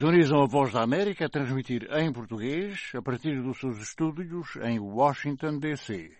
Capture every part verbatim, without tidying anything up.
Sintonizam a Voz da América a transmitir em português a partir dos seus estúdios em Washington, D C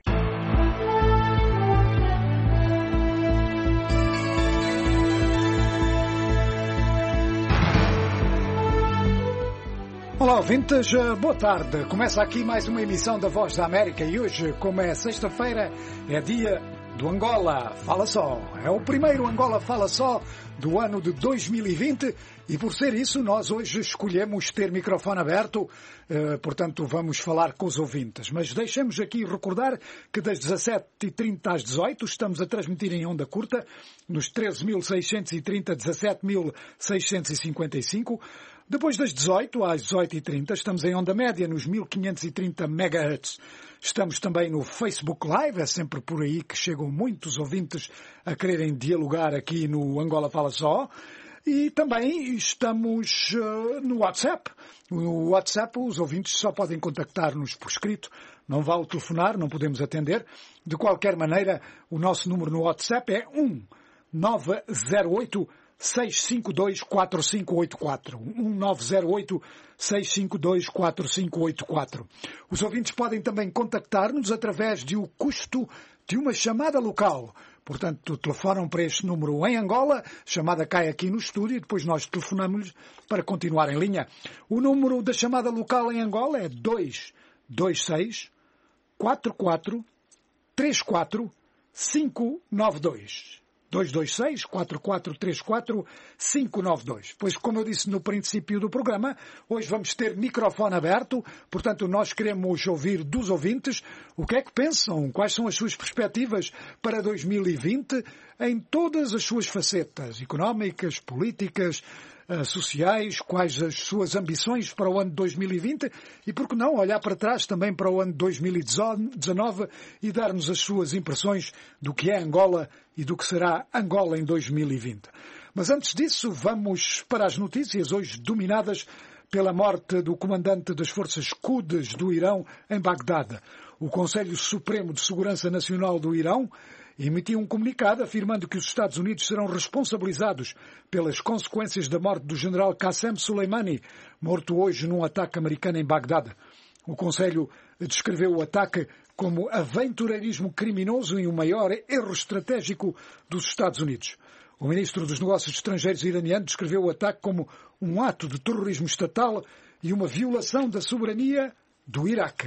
Olá, ouvintes, boa tarde. Começa aqui mais uma emissão da Voz da América e hoje, como é sexta-feira, é dia do Angola Fala Só. É o primeiro Angola Fala Só do ano de dois mil e vinte e por ser isso nós hoje escolhemos ter microfone aberto, eh, portanto vamos falar com os ouvintes. Mas deixemos aqui recordar que das dezassete e trinta às dezoito estamos a transmitir em onda curta nos treze mil seiscentos e trinta, dezassete mil seiscentos e cinquenta e cinco. Depois das dezoito às dezoito e trinta estamos em onda média nos mil quinhentos e trinta megahertz. Estamos também no Facebook Live, é sempre por aí que chegam muitos ouvintes a quererem dialogar aqui no Angola Fala Só. E também estamos uh, no WhatsApp. No WhatsApp os ouvintes só podem contactar-nos por escrito, não vale telefonar, não podemos atender. De qualquer maneira, o nosso número no WhatsApp é um nove zero oito seis cinco dois quatro cinco oito quatro. um nove zero oito seis cinco dois quatro cinco oito quatro. Os ouvintes podem também contactar-nos através de o custo de uma chamada local. Portanto, telefonam para este número em Angola, chamada cai aqui no estúdio e depois nós telefonamos-lhes para continuar em linha. O número da chamada local em Angola é dois dois seis quatro quatro três quatro cinco nove dois. dois dois seis quatro quatro três quatro cinco nove dois. Pois, como eu disse no princípio do programa, hoje vamos ter microfone aberto, portanto nós queremos ouvir dos ouvintes o que é que pensam, quais são as suas perspectivas para dois mil e vinte em todas as suas facetas, económicas, políticas, sociais, quais as suas ambições para o ano de dois mil e vinte e, por que não, olhar para trás também para o ano de dois mil e dezanove e dar-nos as suas impressões do que é Angola e do que será Angola em dois mil e vinte. Mas antes disso, vamos para as notícias, hoje dominadas pela morte do comandante das forças Quds do Irão em Bagdade. O Conselho Supremo de Segurança Nacional do Irão emitiu um comunicado afirmando que os Estados Unidos serão responsabilizados pelas consequências da morte do general Qassem Soleimani, morto hoje num ataque americano em Bagdade. O Conselho descreveu o ataque como aventureirismo criminoso e o maior erro estratégico dos Estados Unidos. O ministro dos Negócios Estrangeiros iraniano descreveu o ataque como um ato de terrorismo estatal e uma violação da soberania do Iraque.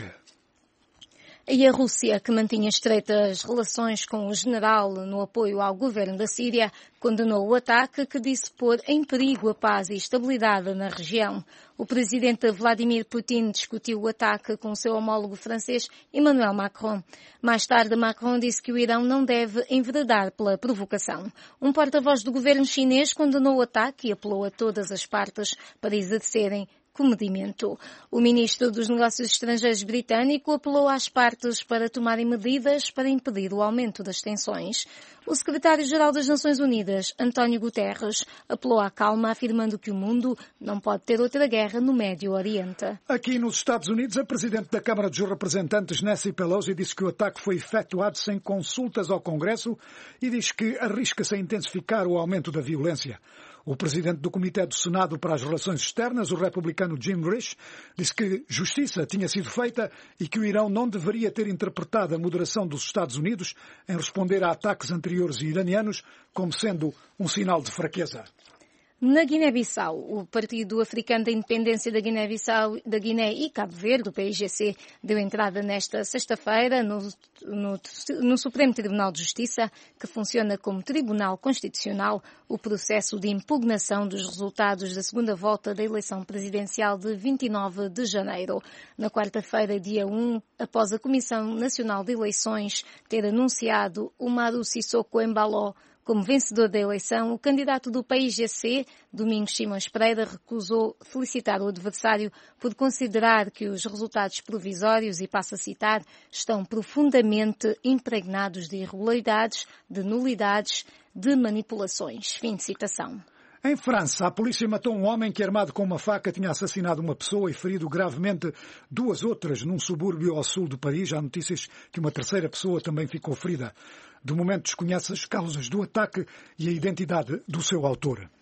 E a Rússia, que mantinha estreitas relações com o general no apoio ao governo da Síria, condenou o ataque que disse pôr em perigo a paz e estabilidade na região. O presidente Vladimir Putin discutiu o ataque com seu homólogo francês Emmanuel Macron. Mais tarde, Macron disse que o Irão não deve enveredar pela provocação. Um porta-voz do governo chinês condenou o ataque e apelou a todas as partes para exercerem comedimento. O ministro dos Negócios Estrangeiros britânico apelou às partes para tomarem medidas para impedir o aumento das tensões. O secretário-geral das Nações Unidas, António Guterres, apelou à calma, afirmando que o mundo não pode ter outra guerra no Médio Oriente. Aqui nos Estados Unidos, a presidente da Câmara dos Representantes, Nancy Pelosi, disse que o ataque foi efetuado sem consultas ao Congresso e diz que arrisca-se a intensificar o aumento da violência. O presidente do Comitê do Senado para as Relações Externas, o republicano Jim Risch, disse que justiça tinha sido feita e que o Irão não deveria ter interpretado a moderação dos Estados Unidos em responder a ataques anteriores iranianos como sendo um sinal de fraqueza. Na Guiné-Bissau, o Partido Africano da Independência da Guiné-Bissau, da Guiné e Cabo Verde, o P I G C, deu entrada nesta sexta-feira no, no, no Supremo Tribunal de Justiça, que funciona como Tribunal Constitucional, o processo de impugnação dos resultados da segunda volta da eleição presidencial de vinte e nove de janeiro. Na quarta-feira, dia um, após a Comissão Nacional de Eleições ter anunciado o Umaru Sissoko Embaló como vencedor da eleição, o candidato do P I G C, Domingos Simões Pereira, recusou felicitar o adversário por considerar que os resultados provisórios, e passo a citar, estão profundamente impregnados de irregularidades, de nulidades, de manipulações. Fim de citação. Em França, a polícia matou um homem que, armado com uma faca, tinha assassinado uma pessoa e ferido gravemente duas outras num subúrbio ao sul de Paris. Há notícias que uma terceira pessoa também ficou ferida. De momento desconhece as causas do ataque e a identidade do seu autor.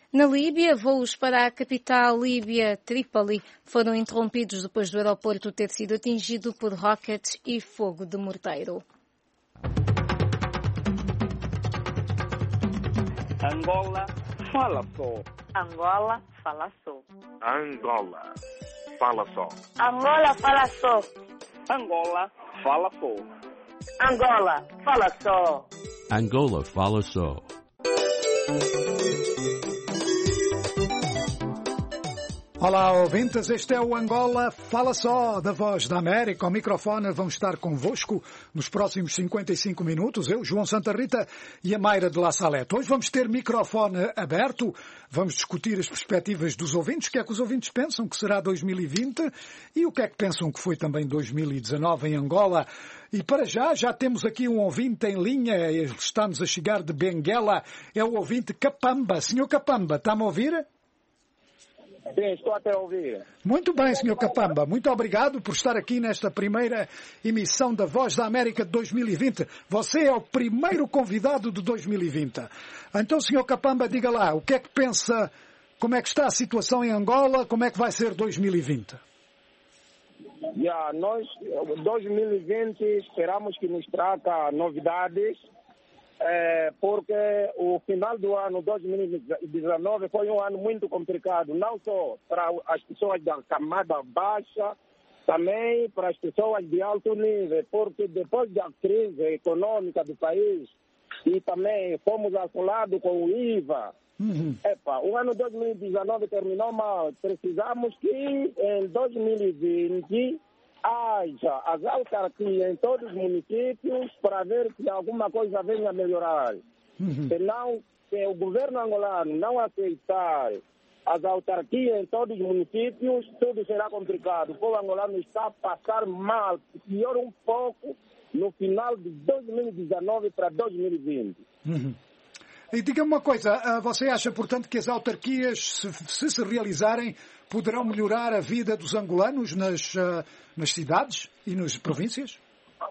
Na Líbia, voos para a capital líbia, Trípoli, foram interrompidos depois do aeroporto ter sido atingido por rockets e fogo de morteiro. Angola, fala só. Angola, fala só. Angola, fala só. Angola, fala só. Angola, fala só. Angola, fala só. Angola, fala só. Olá, ouvintes, este é o Angola Fala Só, da Voz da América. Ao microfone vão estar convosco nos próximos cinquenta e cinco minutos, eu, João Santa Rita e a Mayra de La Salete. Hoje vamos ter microfone aberto, vamos discutir as perspectivas dos ouvintes, o que é que os ouvintes pensam que será dois mil e vinte e o que é que pensam que foi também dois mil e dezanove em Angola. E para já, já temos aqui um ouvinte em linha, estamos a chegar de Benguela, é o ouvinte Capamba. Senhor Capamba, está-me a ouvir? Sim, estou até a ouvir. Muito bem, senhor Capamba. Muito obrigado por estar aqui nesta primeira emissão da Voz da América de dois mil e vinte. Você é o primeiro convidado de dois mil e vinte. Então, senhor Capamba, diga lá, o que é que pensa, como é que está a situação em Angola, como é que vai ser dois mil e vinte? Yeah, nós, dois mil e vinte, esperamos que nos traga novidades, É, porque o final do ano dois mil e dezenove foi um ano muito complicado, não só para as pessoas da camada baixa, também para as pessoas de alto nível, porque depois da crise econômica do país e também fomos assolados com o I V A, uhum. Epa, o ano dois mil e dezenove terminou mal. Precisamos que em dois mil e vinte haja as autarquias em todos os municípios para ver se alguma coisa venha a melhorar. Uhum. Senão, se o governo angolano não aceitar as autarquias em todos os municípios, tudo será complicado. O povo angolano está a passar mal, pior um pouco, no final de dois mil e dezenove para dois mil e vinte. Uhum. E diga-me uma coisa, você acha, portanto, que as autarquias, se se, se realizarem, poderão melhorar a vida dos angolanos nas, uh, nas cidades e nas províncias?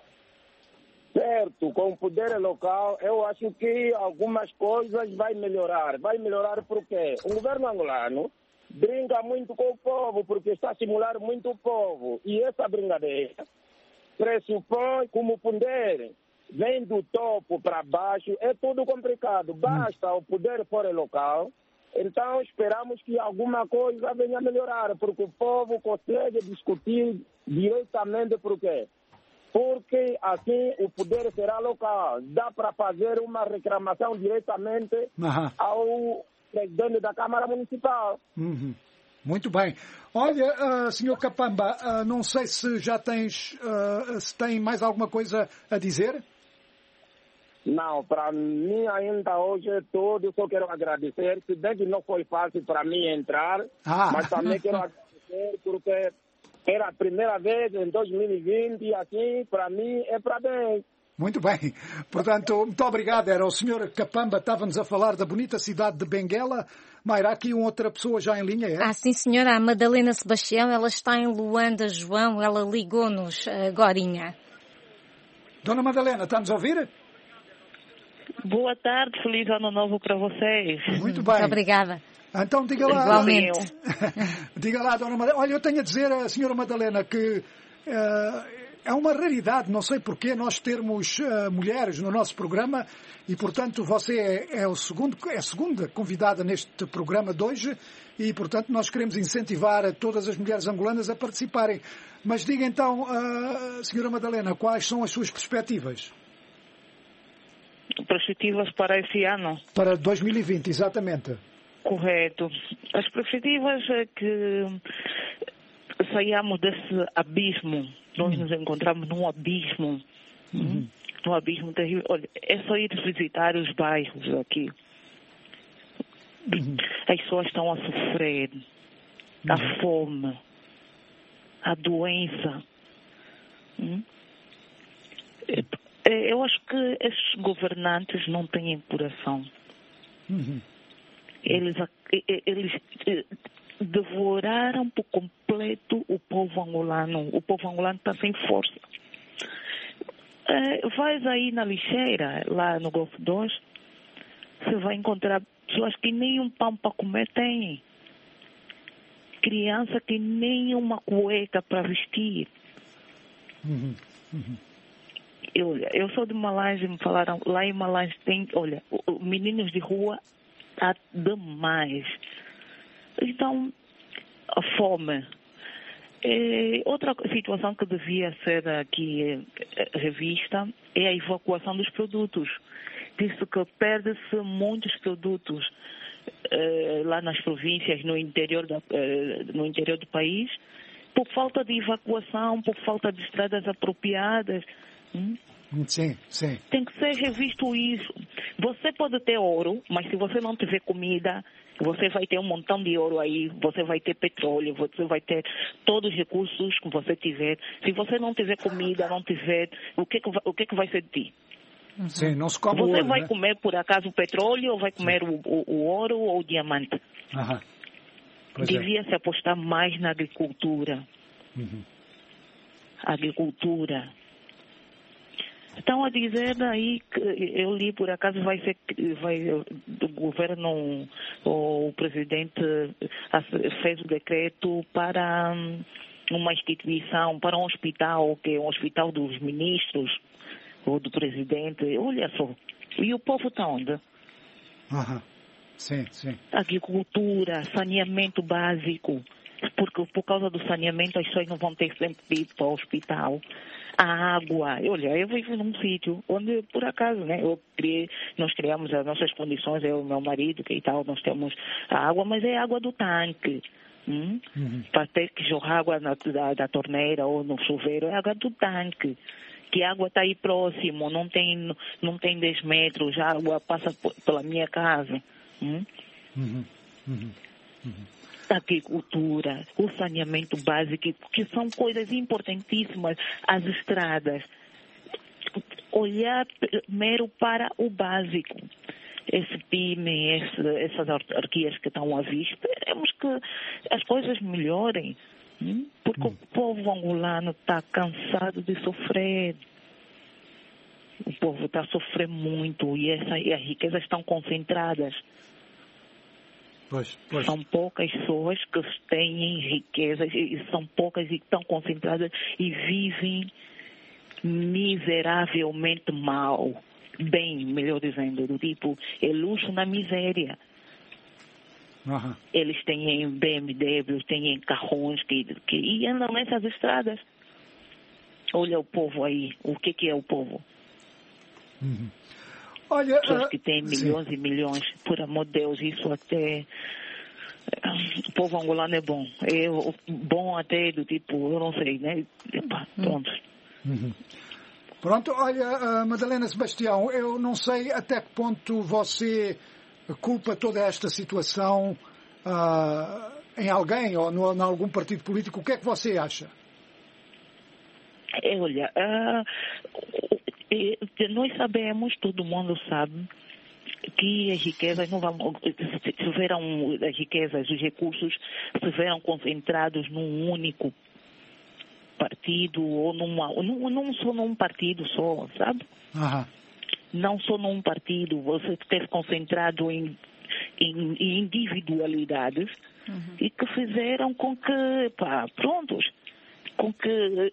Certo, com o poder local, eu acho que algumas coisas vai melhorar. Vai melhorar porque o governo angolano brinca muito com o povo, porque está a simular muito o povo. E essa brincadeira pressupõe como o poder vem do topo para baixo, é tudo complicado. Basta o poder for local. Então, esperamos que alguma coisa venha a melhorar, porque o povo consegue discutir diretamente. Por quê? Porque assim o poder será local. Dá para fazer uma reclamação diretamente uhum. ao presidente da Câmara Municipal. Uhum. Muito bem. Olha, uh, senhor Capamba, uh, não sei se já tens, uh, se tem mais alguma coisa a dizer? Não, para mim ainda hoje é tudo, só quero agradecer, se bem que não foi fácil para mim entrar, ah. mas também quero agradecer porque era a primeira vez em dois mil e vinte e assim, para mim é para bem. Muito bem. Portanto, muito obrigado. Era o senhor Capamba, estava-nos a falar da bonita cidade de Benguela. Mayra, aqui uma outra pessoa já em linha, é? Ah, sim, senhora. A Madalena Sebastião, ela está em Luanda, João, ela ligou-nos agorinha. Dona Madalena, está-nos a ouvir? Boa tarde, feliz ano novo para vocês. Muito bem. Muito obrigada. Então diga lá. Igualmente. Diga lá, dona Madalena. Olha, eu tenho a dizer à senhora Madalena que uh, é uma raridade, não sei porquê, nós termos uh, mulheres no nosso programa e, portanto, você é, é, o segundo, é a segunda convidada neste programa de hoje e, portanto, nós queremos incentivar todas as mulheres angolanas a participarem. Mas diga então, uh, senhora Madalena, quais são as suas perspectivas? Perspectivas para esse ano? Para dois mil e vinte, exatamente. Correto. As perspectivas é que saiamos desse abismo. Nós uhum. nos encontramos num abismo. Uhum. Num abismo terrível. Olha, é só ir visitar os bairros aqui. Uhum. As pessoas estão a sofrer. Uhum. A fome. A doença. Uhum. Eu acho que esses governantes não têm coração. Uhum. Eles, eles devoraram por completo o povo angolano. O povo angolano está sem força. É, vais aí na lixeira, lá no Golfo dois, você vai encontrar Pessoas que nem um pão para comer têm. Criança que nem uma cueca para vestir. Uhum. Uhum. Eu, eu sou de Malange, me falaram, lá em Malange tem, olha, meninos de rua há demais. Então, a fome. É, outra situação que devia ser aqui é, revista é a evacuação dos produtos. Diz-se que perde-se muitos produtos é, lá nas províncias, no interior, da, é, no interior do país, por falta de evacuação, por falta de estradas apropriadas. Hum? Sim, sim. Tem que ser revisto isso. Você pode ter ouro, mas se você não tiver comida, você vai ter um montão de ouro aí, você vai ter petróleo, você vai ter todos os recursos que você tiver. Se você não tiver comida, não tiver, o que que vai, o que que vai ser de ti? Sim, não se come Você ouro, vai né? comer, por acaso, o petróleo, ou vai comer o, o, o ouro ou o diamante? Aham. Pois é. Devia se apostar mais na agricultura. Uhum. Agricultura. Estão a dizer aí que eu li por acaso vai ser vai o governo, o presidente fez o decreto para uma instituição, para um hospital, que é um hospital dos ministros ou do presidente. Olha só, e o povo está onde? Aham. Sim, sim. Agricultura, saneamento básico, porque por causa do saneamento as pessoas não vão ter sempre de ir para o hospital. A água, olha, eu vivo num sítio onde, por acaso, né, eu criei, nós criamos as nossas condições, eu e meu marido, que e tal, nós temos a água, mas é água do tanque. Hum? Uhum. Para ter que jorrar água na, da, da torneira ou no chuveiro, é água do tanque. Que a água está aí próximo, não tem, não tem dez metros, a água passa por, pela minha casa. Hum? Uhum. Uhum. Uhum. Agricultura, o saneamento básico, que são coisas importantíssimas, as estradas. Olhar primeiro para o básico. Esse P I M E, esse, essas autarquias que estão à vista, esperemos que as coisas melhorem, hein? Porque hum. o povo angolano está cansado de sofrer. O povo está a sofrer muito e, essa, e as riquezas estão concentradas. Pois, pois. São poucas pessoas que têm riquezas, e são poucas e estão concentradas e vivem miseravelmente mal. Bem, melhor dizendo, do tipo, é luxo na miséria. Uhum. Eles têm B M W, têm carrões que, que, e andam nessas estradas. Olha o povo aí, o que, que é o povo? Uhum. Olha, pessoas uh, que têm milhões sim. e milhões, por amor de Deus, isso até... O povo angolano é bom. É bom até do tipo, eu não sei, né? Epa, pronto. Uhum. Pronto, olha, uh, Madalena Sebastião, eu não sei até que ponto você culpa toda esta situação uh, em alguém ou no, em algum partido político. O que é que você acha? É, olha, uh, nós sabemos, todo mundo sabe, que as riquezas não vão, se verão, as riquezas, os recursos se verão concentrados num único partido ou numa, não, não só num partido só, sabe? Uhum. Não só num partido, você esteve concentrado em, em, em individualidades uhum. e que fizeram com que, pá, prontos, com que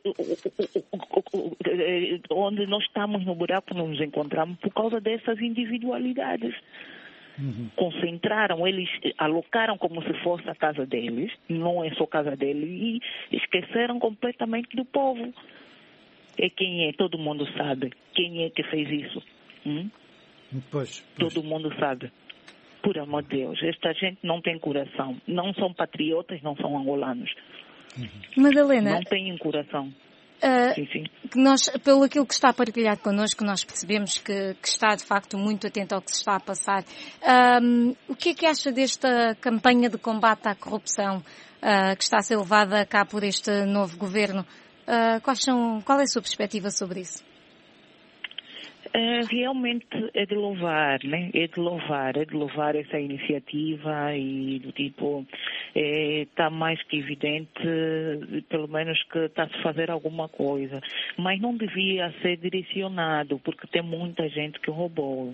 onde nós estamos no buraco nos encontramos por causa dessas individualidades. Uhum. Concentraram, eles alocaram como se fosse a casa deles, não é só a casa deles, e esqueceram completamente do povo. E quem é? Todo mundo sabe. Quem é que fez isso? Hum? Pois, pois. Todo mundo sabe. Por amor de Deus, esta gente não tem coração. Não são patriotas, não são angolanos. Uhum. Madalena, não têm coração. Uh, sim, sim. Nós, pelo aquilo que está partilhado connosco, nós percebemos que, que está de facto muito atento ao que se está a passar. Um, o que é que acha desta campanha de combate à corrupção uh, que está a ser levada cá por este novo governo? Uh, quais são, qual é a sua perspectiva sobre isso? É, realmente é de louvar, né? É de louvar, é de louvar essa iniciativa e do tipo, está é, mais que evidente, pelo menos que está a se fazer alguma coisa. Mas não devia ser direcionado, porque tem muita gente que roubou.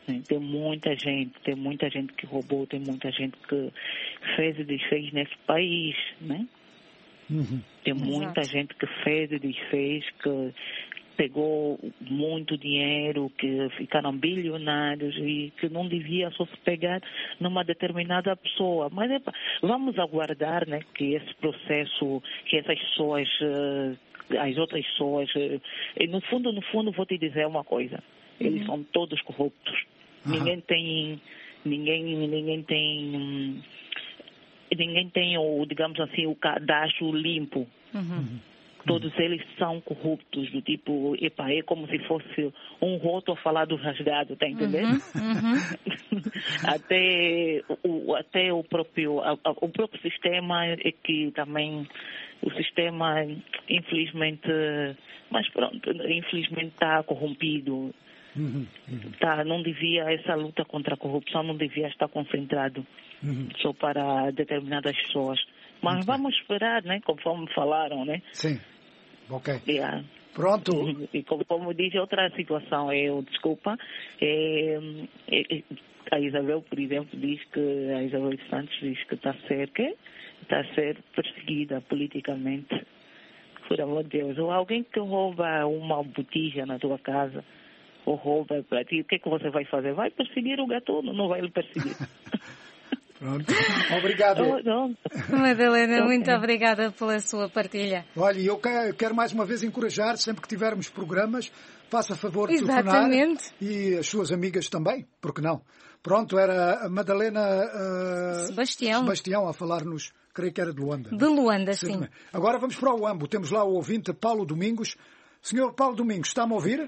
né? Tem muita gente, tem muita gente que roubou, tem muita gente que fez e desfez nesse país, né? Uhum. Tem muita Exato. gente que fez e desfez, que pegou muito dinheiro, que ficaram bilionários e que não devia só se pegar numa determinada pessoa. Mas é, vamos aguardar, né, que esse processo, que essas pessoas, as outras pessoas, no fundo, no fundo, vou te dizer uma coisa, eles uhum. são todos corruptos. Uhum. Ninguém tem, ninguém, ninguém tem, ninguém tem o, digamos assim, o cadastro limpo. Uhum. Todos eles são corruptos, do tipo, epa, é como se fosse um roto a falar do rasgado, tá entendendo? Uhum, uhum. até, o, até o próprio, a, a, o próprio sistema é que também, o sistema, infelizmente, mas pronto, infelizmente está corrompido. Uhum, uhum. Tá, não devia, essa luta contra a corrupção não devia estar concentrado uhum. só para determinadas pessoas. Mas muito vamos bem. Esperar, né? Conforme falaram, né? Sim. Ok. Yeah. Pronto. E como, como diz outra situação, eu, desculpa, é, é, a Isabel, por exemplo, diz que, a Isabel de Santos diz que está a ser, que está a ser perseguida politicamente. Por amor de Deus. Ou alguém que rouba uma botija na tua casa, ou rouba para ti, o que é que você vai fazer? Vai perseguir o gatuno, não vai lhe perseguir. Pronto. Obrigado. Madalena, muito obrigada pela sua partilha. Olha, eu quero mais uma vez encorajar, sempre que tivermos programas, faça favor de Exatamente. telefonar e as suas amigas também, porque não? Pronto, era a Madalena uh, Sebastião. Sebastião a falar-nos, creio que era de Luanda. De Luanda, sim. sim. Agora vamos para o Uambo, temos lá o ouvinte Paulo Domingos. Senhor Paulo Domingos, está-me a ouvir?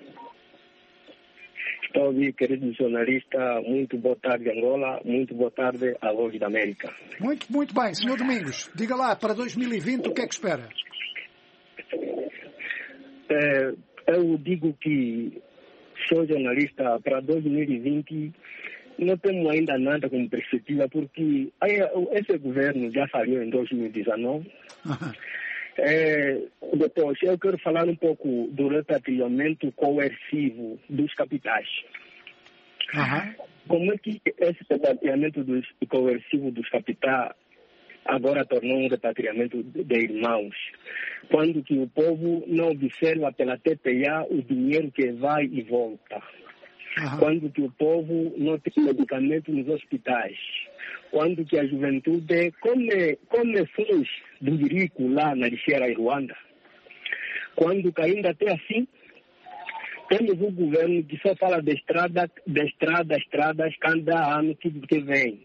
Estou a ouvir, querido jornalista. Muito boa tarde, Angola. Muito boa tarde, a Voz da América. Muito, muito bem. Senhor Domingos, diga lá, para dois mil e vinte, o que é que espera? É, eu digo que sou jornalista. Para dois mil e vinte, não temos ainda nada como perspectiva, porque esse governo já falhou em dois mil e dezenove. É, depois, eu quero falar um pouco do repatriamento coercivo dos capitais. Uhum. Como é que esse repatriamento dos, coercivo dos capitais agora tornou um repatriamento de, de irmãos? Quando que o povo não observa pela T P A o dinheiro que vai e volta. Uhum. Quando que o povo não tem medicamento nos hospitais. Quando que a juventude come, come flores do Jerico lá na lixeira em Ruanda. Quando que ainda até assim, temos um governo que só fala de estrada, de estrada, estradas, cada ano que, que vem.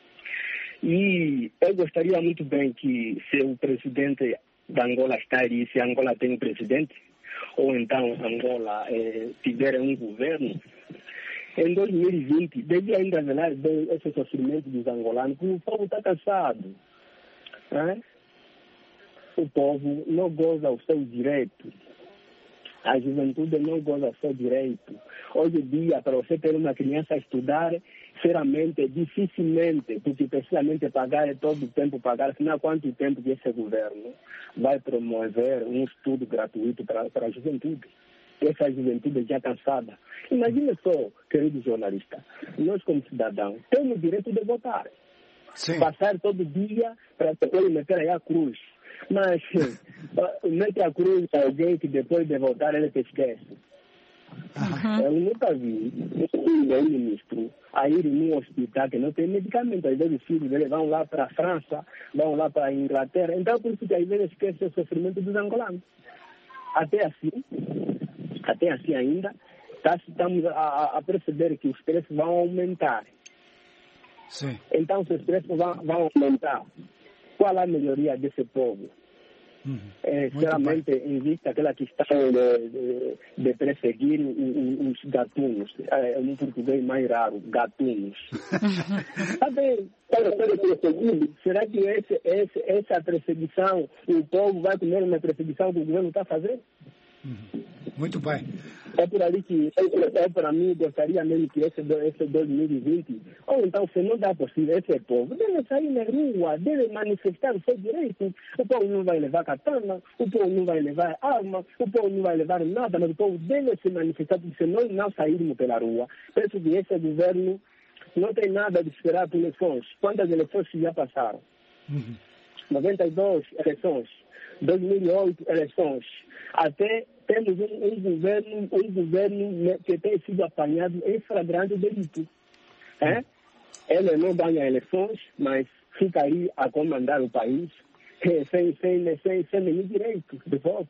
E eu gostaria muito bem que se o presidente da Angola está aí, se Angola tem um presidente, ou então Angola eh, tiver um governo, em dois mil e vinte, devia ainda velar esse sofrimento dos angolanos, porque o povo está cansado. Né? O povo não goza o seu direito. A juventude não goza o seu direito. Hoje em dia, para você ter uma criança a estudar, sinceramente, dificilmente, porque precisamente pagar todo o tempo, pagar, senão quanto tempo que esse governo vai promover um estudo gratuito para, para a juventude. Essa juventude já cansada. Imagine só, querido jornalista, nós como cidadãos temos o direito de votar. Sim. Passar todo dia para depois meter aí a cruz. Mas mete a cruz a alguém que depois de votar ele te esquece. Uhum. Eu nunca vi um ministro a ir num hospital que não tem medicamento. Às vezes os filhos dele vão lá para a França, vão lá para a Inglaterra. Então por isso que às vezes esquece o sofrimento dos angolanos. Até assim, até assim ainda, tá, estamos a, a perceber que os preços vão aumentar. Sim. Então, se os preços vão, vão aumentar, qual a melhoria desse povo? Uhum. É, sinceramente, em vista daquela questão de, de, de perseguir os, os gatunos, é um português mais raro, gatunos. Sabe, para ser perseguido, será que esse, esse, essa perseguição, o povo vai comer uma perseguição que o governo está fazendo? Uhum. Muito bem. É por ali que, é, é para mim, gostaria mesmo que esse, esse dois mil e vinte, ou então, se não dá possível, esse povo deve sair na rua, deve manifestar o seu direito. O povo não vai levar katana, o povo não vai levar arma, o povo não vai levar nada, mas o povo deve se manifestar, porque se nós não sairmos pela rua, penso que esse governo não tem nada de esperar por eleições. Quantas eleições já passaram? Uhum. noventa e duas eleições, dois mil e oito eleições, até temos um, um governo um governo que tem sido apanhado em flagrante delito. É? Ele não ganha eleições, mas fica aí a comandar o país sem, sem, sem, sem nenhum direito de voto.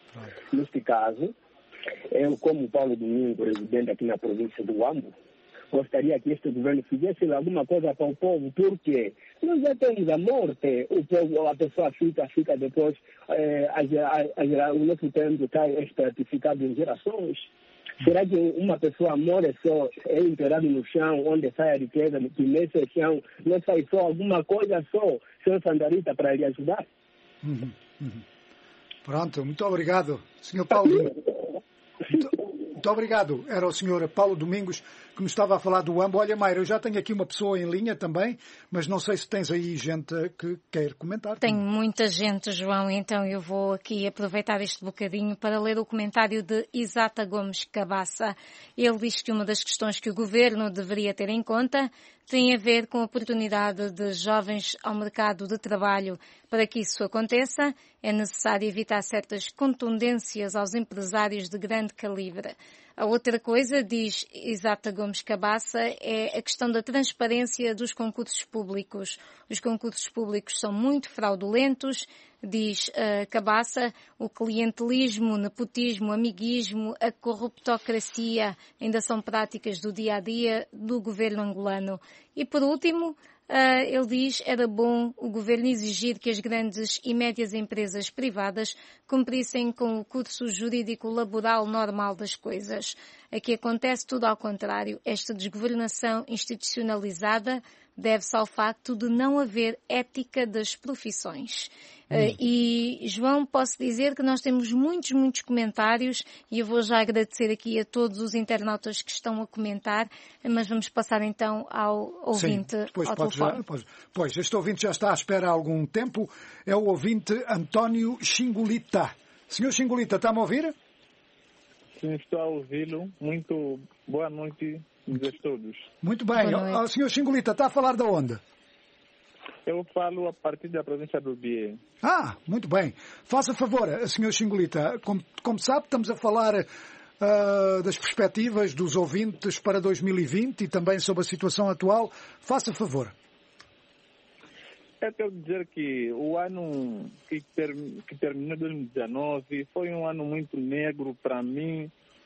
Neste caso, eu, como Paulo Domingo, residente aqui na província do Huambo, gostaria que este governo fizesse alguma coisa para o povo, porque nós já temos a morte, o povo, a pessoa fica, fica depois, eh, a, a, a, o nosso tempo está estratificado em gerações. Será que uma pessoa morre só, é enterrado no chão, onde sai a riqueza, que nesse chão não sai só alguma coisa só, senhor Sandarita, para lhe ajudar? Uhum, uhum. Pronto, muito obrigado, senhor Paulo. Muito, muito obrigado. Era o senhor Paulo Domingos que nos estava a falar do Huambo. Olha, Mayra, eu já tenho aqui uma pessoa em linha também, mas não sei se tens aí gente que quer comentar. Tenho muita gente, João, então eu vou aqui aproveitar este bocadinho para ler o comentário de Isata Gomes Cabaça. Ele diz que uma das questões que o governo deveria ter em conta tem a ver com a oportunidade de jovens ao mercado de trabalho. Para que isso aconteça, é necessário evitar certas contundências aos empresários de grande calibre. A outra coisa, diz Isata Gomes Cabaça, é a questão da transparência dos concursos públicos. Os concursos públicos são muito fraudulentos, diz uh, Cabaça, o clientelismo, o nepotismo, o amiguismo, a corruptocracia ainda são práticas do dia-a-dia do governo angolano. E por último, Uh, ele diz era bom o governo exigir que as grandes e médias empresas privadas cumprissem com o curso jurídico laboral normal das coisas. Aqui acontece tudo ao contrário. Esta desgovernação institucionalizada deve-se ao facto de não haver ética das profissões. Uh, e, João, posso dizer que nós temos muitos, muitos comentários e eu vou já agradecer aqui a todos os internautas que estão a comentar, mas vamos passar então ao ouvinte. Sim, depois ao pode telefone. Já, pois, pois, este ouvinte já está à espera há algum tempo. É o ouvinte António Xingolita. Senhor Xingolita, está-me a ouvir? Sim, estou a ouvi-lo. Muito boa noite a todos. Muito bem. O senhor Xingolita, está a falar de onde? Eu falo a partir da província do Bié. Ah, muito bem. Faça favor, senhor Xingolita. Como, como sabe, estamos a falar uh, das perspectivas dos ouvintes para dois mil e vinte e também sobre a situação atual. Faça favor. Eu quero dizer que o ano que, ter, que terminou dois mil e dezenove foi um ano muito negro para mim.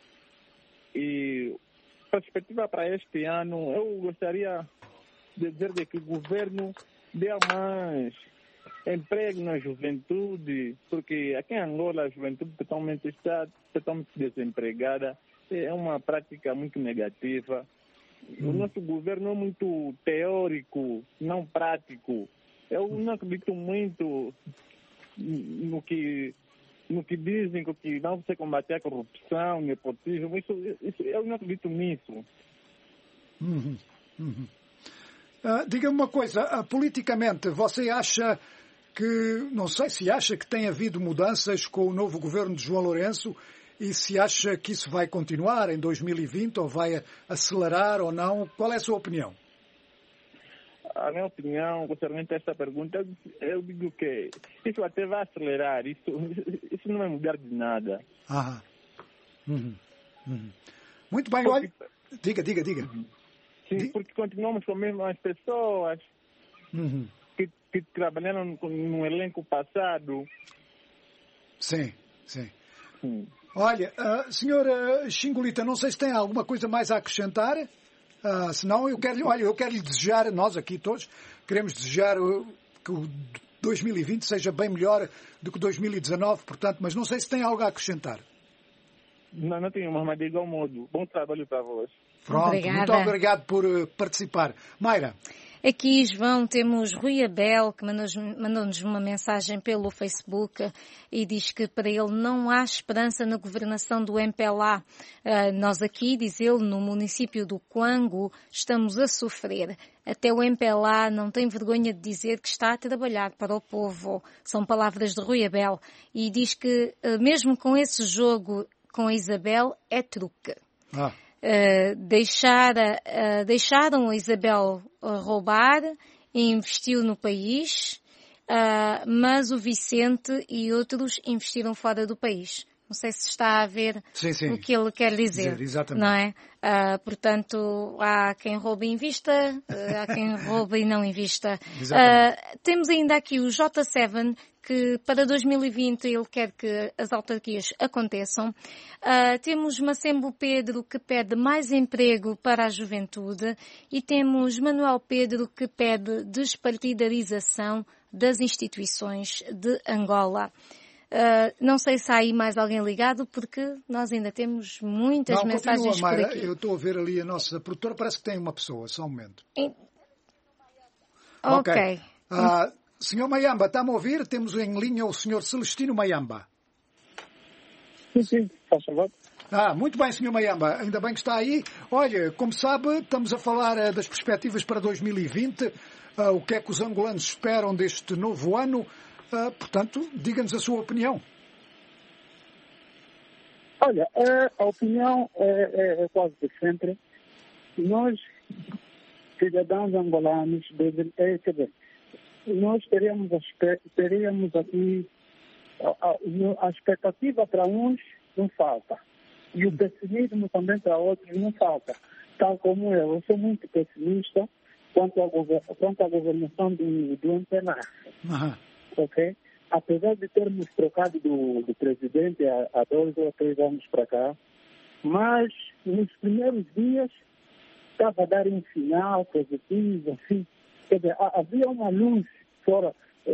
E a perspectiva para este ano, eu gostaria de dizer de que o governo dê mais emprego na juventude, porque aqui em Angola a juventude totalmente está totalmente desempregada. É uma prática muito negativa. O nosso governo é muito teórico, não prático. Eu não acredito muito no que, no que dizem que não se combater a corrupção, nepotismo. Isso, isso, eu não acredito nisso. Uhum, uhum. Uh, diga-me uma coisa, uh, politicamente, você acha que, não sei se acha que tem havido mudanças com o novo governo de João Lourenço e se acha que isso vai continuar em dois mil e vinte ou vai acelerar ou não? Qual é a sua opinião? A minha opinião, concernente a esta pergunta, eu digo que isso até vai acelerar, isso, isso não vai mudar de nada. Ah, uhum, uhum. Muito bem, olha, diga, diga, diga. Sim, diga. Porque continuamos com as mesmas pessoas uhum. que, que trabalharam no, no elenco passado. Sim, sim. Sim. Olha, uh, senhora Xingolita, não sei se tem alguma coisa mais a acrescentar. Uh, senão eu quero, olha, eu quero lhe desejar, nós aqui todos, queremos desejar uh, que o dois mil e vinte seja bem melhor do que dois mil e dezanove, portanto, mas não sei se tem algo a acrescentar. Não, não tenho, mas de igual modo. Bom trabalho para vós. Pronto, Obrigada. muito obrigado por uh, participar. Mayra. Aqui, João, temos Rui Abel, que mandou-nos uma mensagem pelo Facebook e diz que para ele não há esperança na governação do M P L A. Uh, nós aqui, diz ele, no município do Quango, estamos a sofrer. Até o M P L A não tem vergonha de dizer que está a trabalhar para o povo. São palavras de Rui Abel. E diz que, uh, mesmo com esse jogo com a Isabel, é truque. Ah. Uh, deixar, uh, deixaram a Isabel uh, roubar e investiu no país, uh, mas o Vicente e outros investiram fora do país. Não sei se está a ver sim, sim. o que ele quer dizer, dizer exatamente. Não é? Uh, portanto, há quem rouba e invista, uh, há quem rouba e não invista. Uh, temos ainda aqui o J sete, que para dois mil e vinte ele quer que as autarquias aconteçam. Uh, temos Macembo Pedro, que pede mais emprego para a juventude, e temos Manuel Pedro, que pede despartidarização das instituições de Angola. Uh, não sei se há aí mais alguém ligado, porque nós ainda temos muitas não, mensagens continua, por aqui. Eu estou a ver ali a nossa produtora, parece que tem uma pessoa, só um momento. E... Ok. okay. Uh, senhor Mayamba, está-me a ouvir? Temos em linha o senhor Celestino Mayamba. Sim, sim, faz favor. Ah, muito bem, senhor Mayamba, ainda bem que está aí. Olha, como sabe, estamos a falar uh, das perspectivas para dois mil e vinte, uh, o que é que os angolanos esperam deste novo ano. Uh, portanto, diga-nos a sua opinião. Olha, a opinião é, é, é quase de sempre. Nós, cidadãos angolanos, devem, é, quer dizer, nós teríamos, teríamos aqui a, a, a expectativa para uns não falta. E o pessimismo também para outros não falta. Tal como eu, eu sou muito pessimista quanto à, quanto à governação do, do M P L A. Uhum. Ok? Apesar de termos trocado do, do presidente há, há dois ou três anos para cá, mas nos primeiros dias estava a dar um sinal positivo, assim. Quer dizer, havia uma luz fora,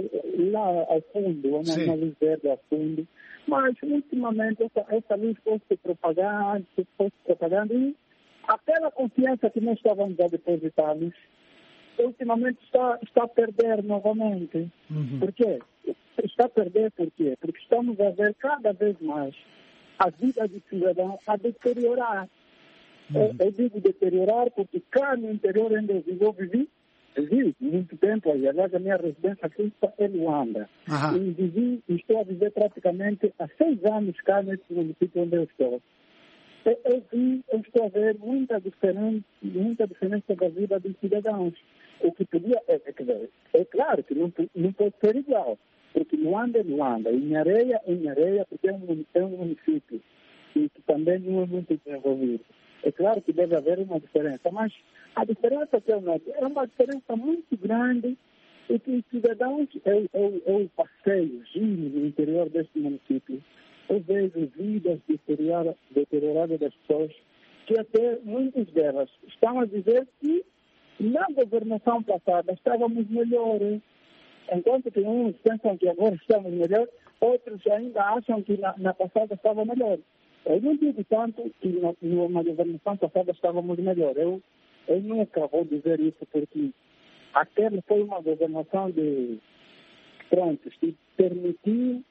lá ao fundo, uma, uma luz verde ao fundo, mas ultimamente essa, essa luz foi-se propagando, foi-se propagando, e aquela confiança que nós estávamos a depositar-nos, ultimamente está, está a perder novamente. Uhum. Por quê? Está a perder por quê? Porque estamos a ver cada vez mais a vida do cidadão a deteriorar. Uhum. Eu, eu digo deteriorar porque cá no interior onde eu vivo, eu vivi, vivi muito tempo, e aliás a minha residência aqui é Luanda. Uhum. E vivi, estou a viver praticamente há seis anos cá nesse município onde eu estou. Eu, eu, vi, eu estou a ver muita diferença, muita diferença da vida dos cidadãos. O que podia, é, é, é claro que não, não pode ser igual, porque Luanda é Luanda, em areia em areia, porque é um, é um município e que também não é muito desenvolvido. É claro que deve haver uma diferença, mas a diferença que eu noto é uma diferença muito grande e que os cidadãos, eu, eu, eu passeio, giro no interior deste município, eu vejo vidas deterioradas, deterioradas das pessoas, que até muitas delas estão a dizer que na governação passada estávamos melhores, enquanto que uns pensam que agora estamos melhores, outros ainda acham que na, na passada estava melhor. Eu não digo tanto que na, na governação passada estávamos melhor. Eu, eu nunca vou dizer isso, porque aquela foi uma governação de, pronto, que permitiu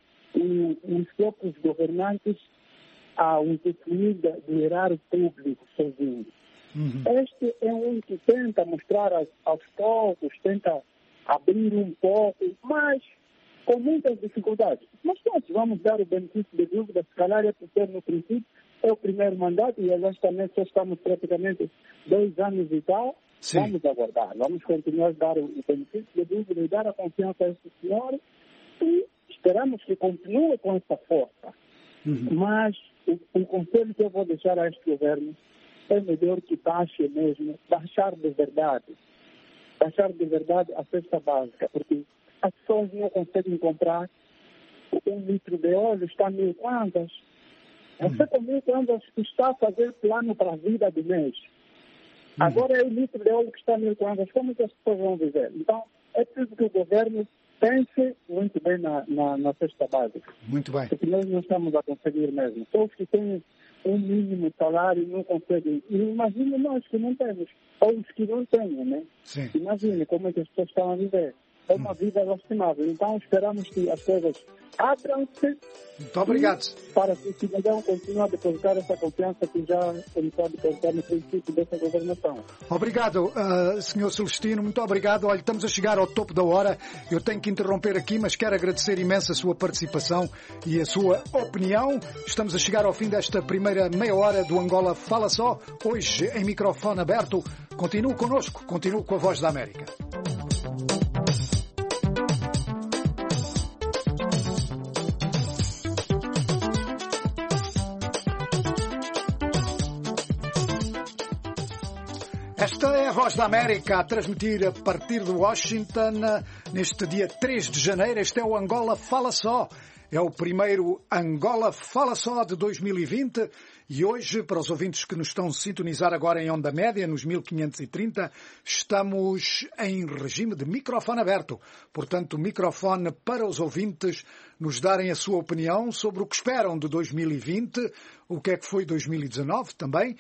os próprios governantes a usufruir do erário público sozinho. Uhum. Este é um que tenta mostrar aos, aos poucos, tenta abrir um pouco, mas com muitas dificuldades. Mas nós vamos dar o benefício de dúvida, se calhar é porque no princípio é o primeiro mandato e aliás também só estamos praticamente dois anos e tal. Sim. Vamos aguardar, vamos continuar a dar o benefício de dúvida e dar a confiança a esse senhor e esperamos que continue com essa força. Uhum. Mas o, o conselho que eu vou deixar a este governo é melhor que baixe mesmo, baixar de verdade. Baixar de verdade a cesta básica, porque as pessoas não conseguem comprar um litro de óleo, está a mil kwanzas. Você com mil kwanzas está a fazer plano para a vida do mês. Agora é o litro de óleo que está a mil kwanzas. Como que as pessoas vão viver? Então, é preciso que o governo pense muito bem na, na, na cesta básica. Muito bem. Porque nós não estamos a conseguir mesmo. Só os que têm um mínimo salário não conseguem. Imagine nós que não temos, ou os que não têm, né? Sim. Imagine como é que as pessoas estão a viver. É uma vida lastimável. Então esperamos que as coisas abram-se. Muito obrigado. Para que o cidadão continue a depositar essa confiança que já começou a depositar no princípio dessa governação. Obrigado, uh, senhor Celestino, muito obrigado. Olha, estamos a chegar ao topo da hora. Eu tenho que interromper aqui, mas quero agradecer imenso a sua participação e a sua opinião. Estamos a chegar ao fim desta primeira meia hora do Angola Fala Só. Hoje, em microfone aberto. Continue connosco, continue com a Voz da América. Esta é a Voz da América a transmitir a partir de Washington neste dia três de janeiro. Este é o Angola Fala Só. É o primeiro Angola Fala Só de dois mil e vinte e hoje, para os ouvintes que nos estão a sintonizar agora em onda média, nos mil quinhentos e trinta, estamos em regime de microfone aberto. Portanto, microfone para os ouvintes nos darem a sua opinião sobre o que esperam de dois mil e vinte, o que é que foi dois mil e dezanove também.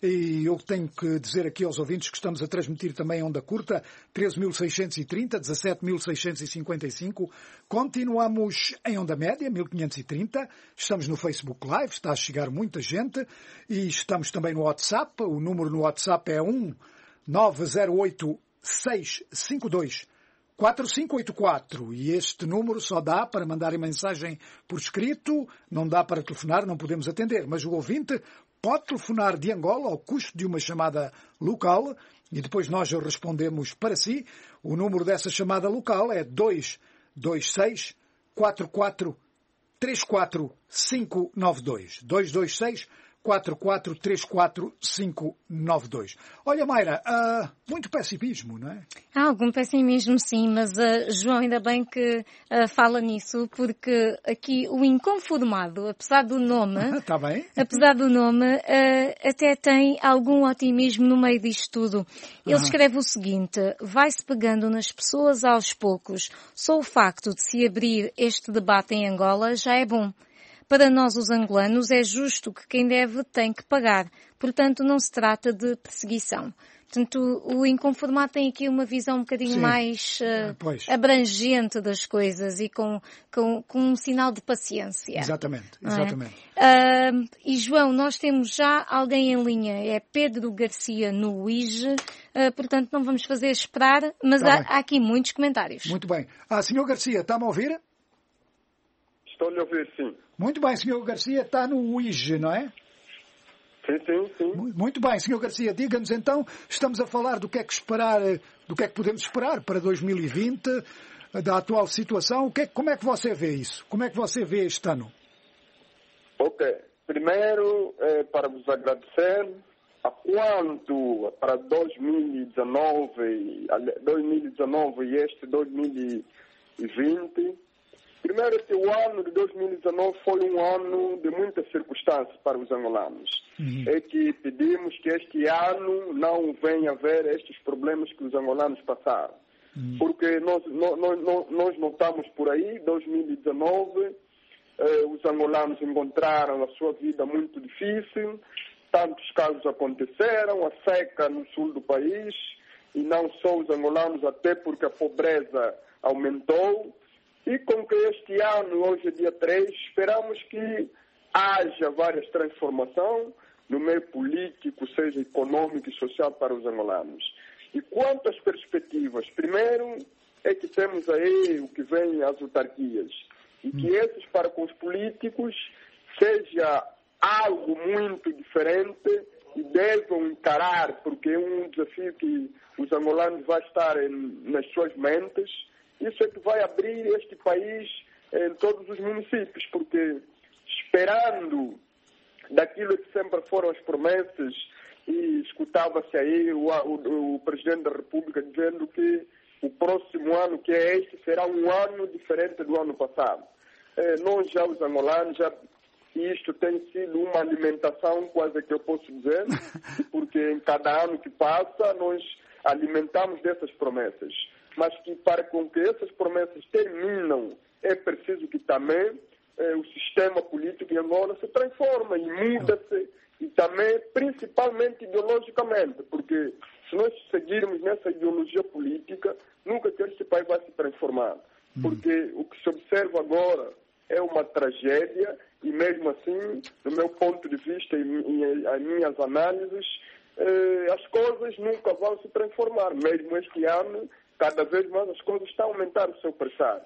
E eu tenho que dizer aqui aos ouvintes que estamos a transmitir também em onda curta, treze mil seiscentos e trinta, dezassete mil seiscentos e cinquenta e cinco. Continuamos em onda média, mil quinhentos e trinta. Estamos no Facebook Live, está a chegar muita gente. E estamos também no WhatsApp. O número no WhatsApp é um nove zero oito seis cinco dois quatro cinco oito quatro. E este número só dá para mandar mensagem por escrito, não dá para telefonar, não podemos atender. Mas o ouvinte pode telefonar de Angola ao custo de uma chamada local e depois nós respondemos para si. O número dessa chamada local é dois dois seis quatro quatro três quatro cinco nove dois. dois dois seis quatro quatro três quatro cinco nove dois. Olha, Mayra, uh, muito pessimismo, não é? Há algum pessimismo, sim, mas uh, João, ainda bem que uh, fala nisso, porque aqui o inconformado, apesar do nome, tá bem. apesar do nome, uh, até tem algum otimismo no meio disto tudo. Ele uhum. escreve o seguinte: vai-se pegando nas pessoas aos poucos. Só o facto de se abrir este debate em Angola já é bom. Para nós, os angolanos, é justo que quem deve tem que pagar. Portanto, não se trata de perseguição. Portanto, o inconformado tem aqui uma visão um bocadinho Sim. mais uh, abrangente das coisas e com, com, com um sinal de paciência. Exatamente, exatamente. É? Uh, e, João, nós temos já alguém em linha. É Pedro Garcia no U I G. Uh, portanto, não vamos fazer esperar, mas tá há, há aqui muitos comentários. Muito bem. Ah, senhor Garcia, está-me a ouvir? Estou-lhe a ouvir, sim. Muito bem, senhor Garcia, está no U I G, não é? Sim, sim, sim. Muito bem, senhor Garcia, diga-nos então, estamos a falar do que é que esperar, do que é que podemos esperar para dois mil e vinte, da atual situação. O que é, como é que você vê isso? Como é que você vê este ano? Ok. Primeiro, é, para vos agradecer, a quanto para dois mil e dezenove, dois mil e dezenove e este dois mil e vinte... Primeiro, que o ano de dois mil e dezenove foi um ano de muitas circunstâncias para os angolanos. Uhum. É que pedimos que este ano não venha haver estes problemas que os angolanos passaram. Uhum. Porque nós, nós, nós notamos por aí, dois mil e dezenove, eh, os angolanos encontraram a sua vida muito difícil, tantos casos aconteceram, a seca no sul do país, e não só os angolanos, até porque a pobreza aumentou. E com que este ano, hoje é dia três, esperamos que haja várias transformações no meio político, seja econômico e social para os angolanos. E quanto às perspectivas, primeiro é que temos aí o que vem as autarquias. E que esses, para com os políticos, seja algo muito diferente e devam encarar, porque é um desafio que os angolanos vão estar em, nas suas mentes. Isso é que vai abrir este país em todos os municípios, porque esperando daquilo que sempre foram as promessas, e escutava-se aí o, o, o Presidente da República dizendo que o próximo ano, que é este, será um ano diferente do ano passado. Eh, nós já, os angolanos, já, isto tem sido uma alimentação, quase que eu posso dizer, porque em cada ano que passa nós alimentamos dessas promessas. mas que para com que essas promessas terminam, é preciso que também eh, o sistema político em Angola se transforme e muda-se, e também, principalmente ideologicamente, porque se nós seguirmos nessa ideologia política, nunca que este país vai se transformar. Porque o que se observa agora é uma tragédia e, mesmo assim, do meu ponto de vista e, e as minhas análises, eh, as coisas nunca vão se transformar. Mesmo este ano, cada vez mais as coisas estão a aumentar o seu pressário.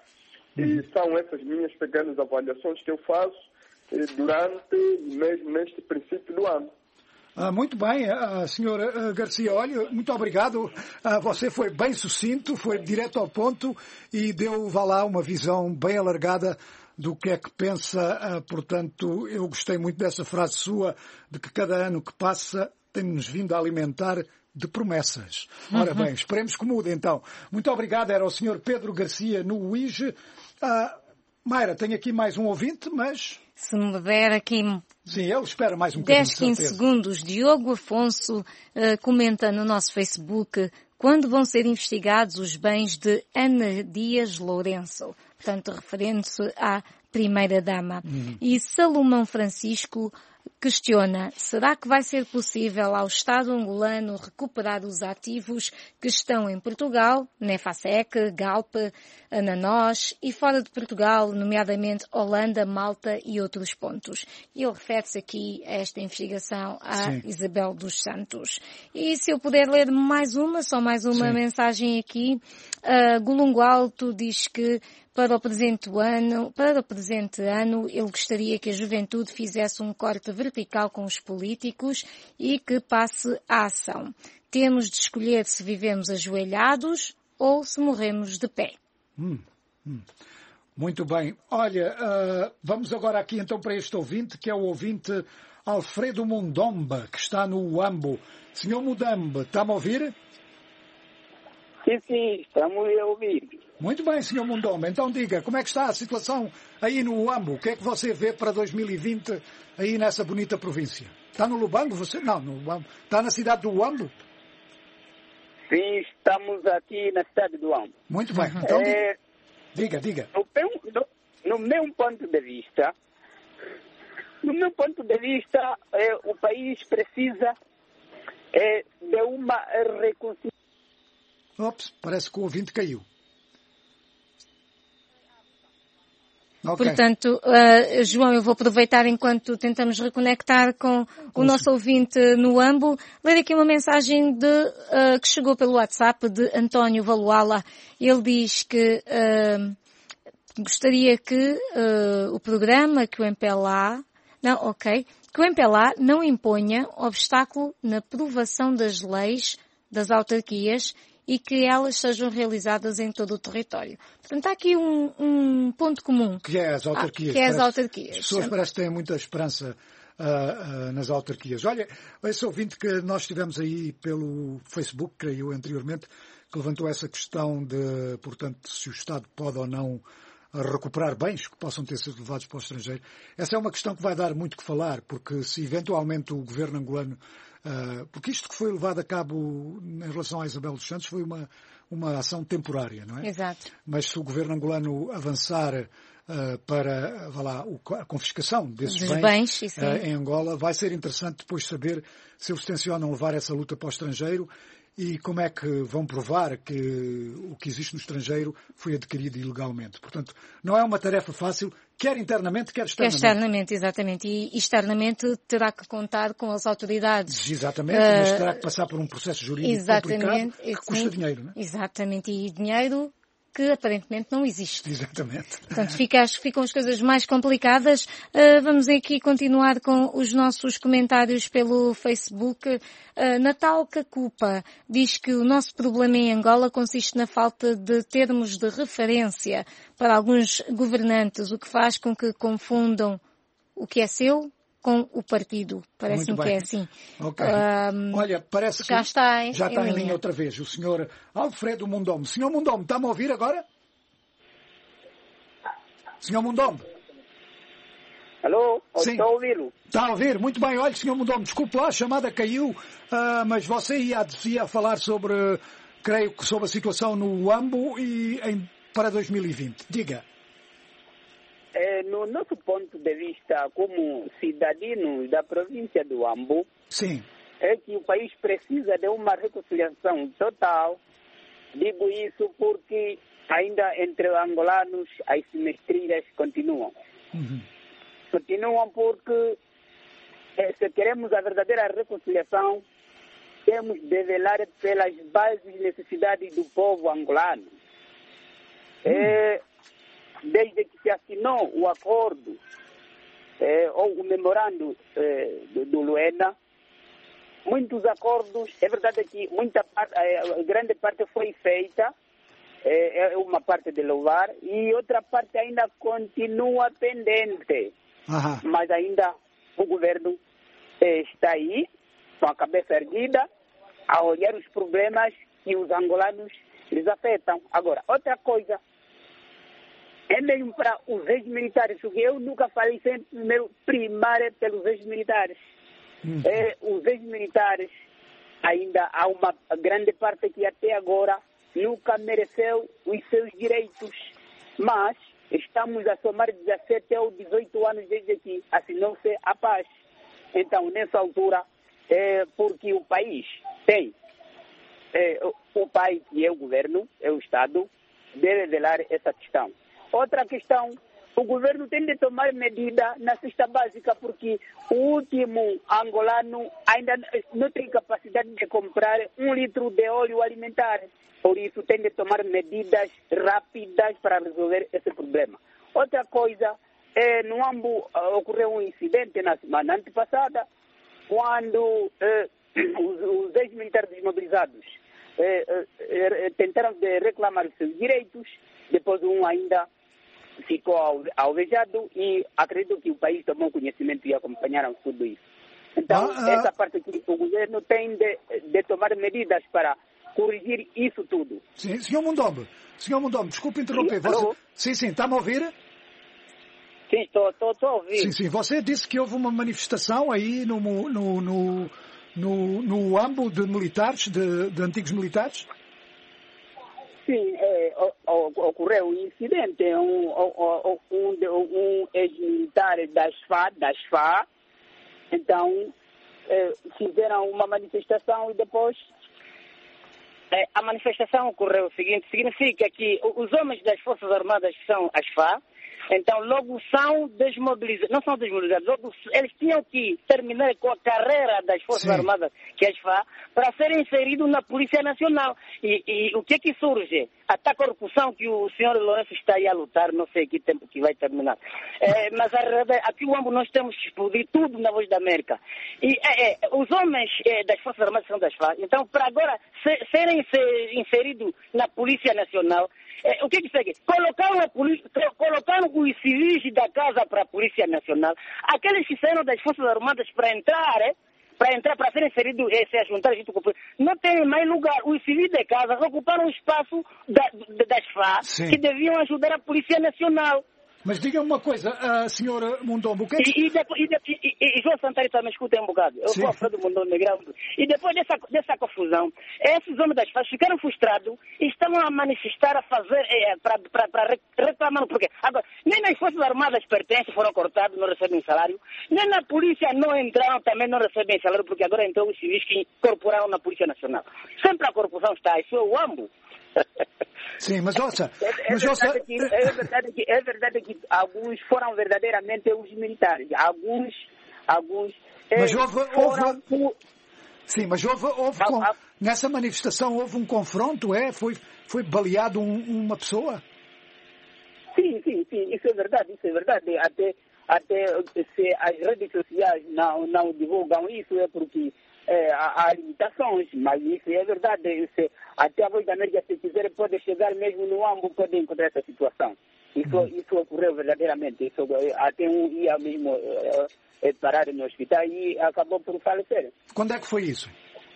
E são essas minhas pequenas avaliações que eu faço eh, durante e mesmo neste princípio do ano. Ah, muito bem, ah, senhora ah, Garcia, olha, muito obrigado. Ah, você foi bem sucinto, foi direto ao ponto e deu, vá lá, uma visão bem alargada do que é que pensa. Ah, portanto, eu gostei muito dessa frase sua, de que cada ano que passa tem-nos vindo a alimentar de promessas. Ora bem, esperemos que mude então. Muito obrigado, era o senhor Pedro Garcia no U I G. Ah, Mayra, tenho aqui mais um ouvinte, mas... Se me der aqui... Sim, ele espera mais um bocadinho, dez, quinze segundos. Diogo Afonso uh, comenta no nosso Facebook: quando vão ser investigados os bens de Ana Dias Lourenço? Portanto, referente-se à primeira-dama. Uhum. E Salomão Francisco questiona: será que vai ser possível ao Estado angolano recuperar os ativos que estão em Portugal, Nefasec, Galp, Ananós, e fora de Portugal, nomeadamente Holanda, Malta e outros pontos? E ele refere-se aqui a esta investigação à Sim. Isabel dos Santos. E se eu puder ler mais uma, só mais uma Sim. mensagem aqui, uh, Golungo Alto diz que Para o, presente ano, para o presente ano, ele gostaria que a juventude fizesse um corte vertical com os políticos e que passe à ação. Temos de escolher se vivemos ajoelhados ou se morremos de pé. Hum, hum. Muito bem. Olha, uh, vamos agora aqui então para este ouvinte, que é o ouvinte Alfredo Mundomba, que está no Uambo. Senhor Mudamba, está-me a ouvir? Sim, sim, estamos a ouvir. Muito bem, senhor Mundomba. Então diga, como é que está a situação aí no Uambo? O que é que você vê para dois mil e vinte aí nessa bonita província? Está no Lubango? Você? Não, no Uambo. Está na cidade do Uambo? Sim, estamos aqui na cidade do Uambo. Muito bem. Então é, diga, diga. No meu, no, no meu ponto de vista, no meu ponto de vista, é, o país precisa é, de uma reconciliação. Ops, parece que o ouvinte caiu. Okay. Portanto, uh, João, eu vou aproveitar enquanto tentamos reconectar com o nosso ouvinte no Ambo, ler aqui uma mensagem de, uh, que chegou pelo WhatsApp de António Valuala. Ele diz que uh, gostaria que uh, o programa, que o M P L A, não, ok, que o M P L A não imponha obstáculo na aprovação das leis das autarquias e que elas sejam realizadas em todo o território. Portanto, há aqui um, um ponto comum. Que é as autarquias. Ah, que é as parece, autarquias. As pessoas parecem que têm muita esperança uh, uh, nas autarquias. Olha, esse ouvinte que nós tivemos aí pelo Facebook, creio anteriormente, que levantou essa questão de, portanto, se o Estado pode ou não recuperar bens que possam ter sido levados para o estrangeiro. Essa é uma questão que vai dar muito que falar, porque se eventualmente o governo angolano Uh, porque isto que foi levado a cabo em relação à Isabel dos Santos foi uma, uma ação temporária, não é? Exato. Mas se o governo angolano avançar uh, para vá lá, a confiscação desses Dos bens, bens uh, em Angola, vai ser interessante depois saber se eles tencionam levar essa luta para o estrangeiro e como é que vão provar que o que existe no estrangeiro foi adquirido ilegalmente. Portanto, não é uma tarefa fácil, quer internamente, quer externamente. Quer externamente, exatamente. E externamente terá que contar com as autoridades. Exatamente, uh, mas terá que passar por um processo jurídico complicado que custa dinheiro, não é? Exatamente, e dinheiro que aparentemente não existe. Exatamente. Portanto, fica, acho que ficam as coisas mais complicadas. Uh, vamos aqui continuar com os nossos comentários pelo Facebook. Uh, Natal Cacupa diz que o nosso problema em Angola consiste na falta de termos de referência para alguns governantes, o que faz com que confundam o que é seu com o partido. Parece-me que é assim. Okay. Um, Olha, parece já que está em, já está em, em linha. linha outra vez. O senhor Alfredo Mundombe. Senhor Mundombe, está-me a ouvir agora? Senhor Mundombe? Alô? Sim. Estou a ouvi-lo. Está a ouvir? Muito bem. Olha, senhor Mundombe, desculpe lá, a chamada caiu, uh, mas você ia, ia falar sobre creio que sobre a situação no Huambo e em, para dois mil e vinte. Diga. É, no nosso ponto de vista, como cidadãos da província do Huambo, sim, é que o país precisa de uma reconciliação total. Digo isso porque ainda entre angolanos as simetrias continuam. Uhum. Continuam porque eh, se queremos a verdadeira reconciliação, temos de velar pelas bases e necessidades do povo angolano. Uhum. É, desde que se assinou o acordo eh, ou o memorando eh, do, do Luena, muitos acordos, é verdade que muita parte, eh, grande parte foi feita, eh, é uma parte de louvar, e outra parte ainda continua pendente. Aham. Mas ainda o governo eh, está aí, com a cabeça erguida, a olhar os problemas que os angolanos lhes afetam. Agora, outra coisa, é mesmo para os ex-militares, porque eu nunca falei sempre primeiro primário pelos ex-militares. Hum. É, os ex-militares, ainda há uma grande parte que até agora nunca mereceu os seus direitos, mas estamos a somar dezassete ou dezoito anos desde que assinou-se a paz. Então, nessa altura, é porque o país tem é, o pai, que é o governo, é o Estado, deve velar essa questão. Outra questão, o governo tem de tomar medida na cesta básica, porque o último angolano ainda não tem capacidade de comprar um litro de óleo alimentar. Por isso, tem de tomar medidas rápidas para resolver esse problema. Outra coisa, é, no Huambo ocorreu um incidente na semana antepassada, quando eh, os, os ex-militares desmobilizados eh, eh, tentaram de reclamar os seus direitos, depois um ainda ficou alvejado, e acredito que o país tomou conhecimento e acompanharam tudo isso. Então, ah, ah. essa parte aqui, o governo tem de, de tomar medidas para corrigir isso tudo. Sim, senhor Mundombe, senhor Mundombe, desculpe interromper. Sim, você... sim, sim, está-me a ouvir? Sim, estou, estou, estou a ouvir. Sim, sim, você disse que houve uma manifestação aí no, no, no, no, no Huambo de militares, de, de antigos militares? Sim, é, ocorreu um incidente, um, um, um, um ex-militar da SFA, da SFA, então é, fizeram uma manifestação e depois é, a manifestação ocorreu o seguinte, significa que os homens das Forças Armadas são a SFA, então logo são desmobilizados, não são desmobilizados, logo eles tinham que terminar com a carreira das Forças Sim. Armadas, que é a SFA, para serem inseridos na Polícia Nacional. E, e o que é que surge? A corrupção que o senhor Lourenço está aí a lutar, não sei que tempo que vai terminar. É, mas a, aqui o Huambo nós temos que explodir tudo na Voz da América. E é, é, os homens é, das Forças Armadas são das SFA, então para agora ser, serem ser, inseridos na Polícia Nacional, é, o que que segue? Colocaram, a polícia, colocaram os civis da casa para a Polícia Nacional, aqueles que saíram das Forças Armadas para entrar, é, para entrar, para serem inseridos, é, se juntar junto com o polícia, não tem mais lugar. Os civis de casa ocuparam o espaço da, da, das F A, Sim. que deviam ajudar a Polícia Nacional. Mas diga uma coisa, a senhora Mundombe, o que é que... E, e, depois, e, e, e, e João Santana também escuta um bocado. Eu Sim. vou falar do Mundombe grande. E depois dessa, dessa confusão, esses homens das F A ficaram frustrados e estão a manifestar, a fazer, é, para reclamar. Porque agora, nem nas Forças Armadas pertencem, foram cortados, não recebem salário. Nem na Polícia não entraram, também não recebem salário, porque agora entrou os civis que incorporaram na Polícia Nacional. Sempre a corrupção está, isso é o Huambo. Sim, mas ouça... É, é, mas verdade ouça... Que, é, verdade que, é verdade que alguns foram verdadeiramente os militares. Alguns... alguns mas houve... foram... houve... Sim, mas houve... houve com... Nessa manifestação houve um confronto, é? Foi, foi baleado um, uma pessoa? Sim, sim, sim. Isso é verdade, isso é verdade. Até, até se as redes sociais não, não divulgam isso, é porque... É, há, há limitações, mas isso é verdade. Isso, até a Voz da América, se quiser, pode chegar mesmo no Huambo, pode encontrar essa situação. Isso, uhum. isso ocorreu verdadeiramente. Isso, até um ia mesmo é, é, parar no hospital e acabou por falecer. Quando é que foi isso?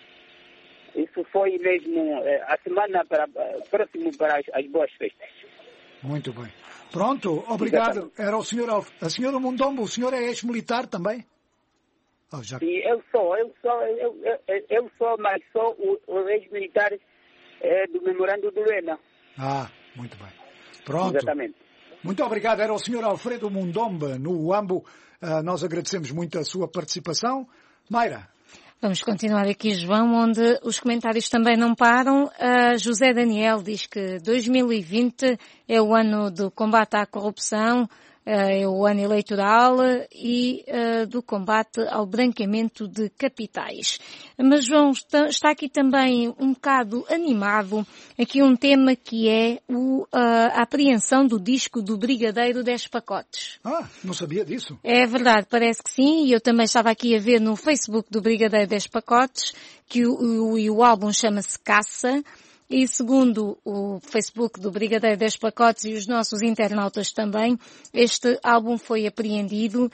Isso foi mesmo é, a semana para, próximo para as, as boas festas. Muito bem. Pronto, obrigado. Era o senhor, a senhora Mundombe, o senhor é ex-militar também? Oh, já... Sim, eu sou, eu sou, eu, eu, eu sou, mas sou o, o ex-militar é do memorando do Luena. Ah, muito bem. Pronto. Exatamente. Muito obrigado. Era o senhor Alfredo Mundombe, no Uambo. Uh, nós agradecemos muito a sua participação. Mayra. Vamos continuar aqui, João, onde os comentários também não param. Uh, José Daniel diz que dois mil e vinte é o ano do combate à corrupção, uh, é o ano eleitoral e uh, do combate ao branqueamento de capitais. Mas, João, está, está aqui também um bocado animado, aqui um tema que é o, uh, a apreensão do disco do Brigadeiro dez pacotes. Ah, não sabia disso. É verdade, parece que sim, e eu também estava aqui a ver no Facebook do Brigadeiro dez pacotes que o, o, o álbum chama-se Caça. E segundo o Facebook do Brigadeiro dez pacotes e os nossos internautas também, este álbum foi apreendido uh,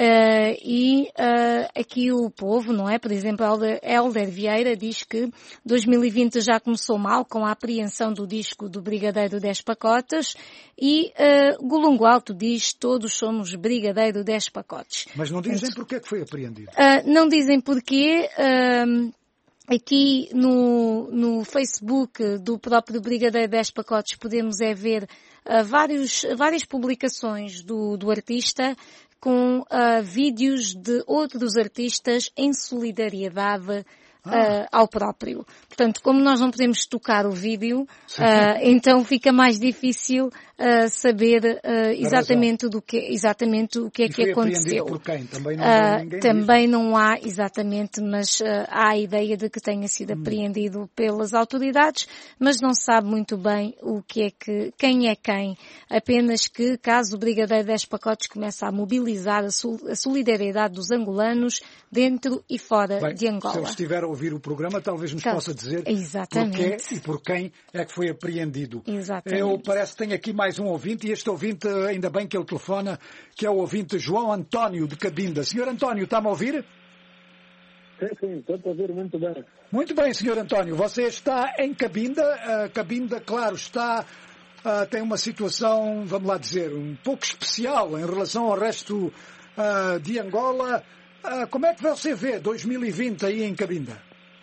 e uh, aqui o povo, não é? Por exemplo, Helder, Helder Vieira diz que dois mil e vinte já começou mal com a apreensão do disco do Brigadeiro dez pacotes e uh, Golungo Alto diz todos somos Brigadeiro dez pacotes. Mas não dizem porquê que foi apreendido? Uh, não dizem porquê. Uh, Aqui no, no Facebook do próprio Brigadeiro dez pacotes podemos é ver uh, vários, várias publicações do, do artista com uh, vídeos de outros artistas em solidariedade Uh, ao próprio. Portanto, como nós não podemos tocar o vídeo, uh, então fica mais difícil uh, saber uh, exatamente do que exatamente o que é e que aconteceu. Por quem? Também não, uh, ninguém também não há exatamente, mas uh, há a ideia de que tenha sido apreendido hum. pelas autoridades, mas não se sabe muito bem o que é que quem é quem. Apenas que caso o Brigadeiro dez pacotes comece a mobilizar a, sol, a solidariedade dos angolanos dentro e fora bem, de Angola. Se ele estiver a ouvir o programa, talvez nos então, possa dizer exatamente. porquê e por quem é que foi apreendido. Exatamente. Eu parece que tenho aqui mais um ouvinte, e este ouvinte, ainda bem que ele telefona, que é o ouvinte João António de Cabinda. Senhor António, está-me a ouvir? Sim, sim, estou a ouvir muito bem. Muito bem, senhor António. Você está em Cabinda. Uh, Cabinda, claro, está... Uh, tem uma situação, vamos lá dizer, um pouco especial em relação ao resto uh, de Angola. Uh, como é que você vê dois mil e vinte aí em Cabinda?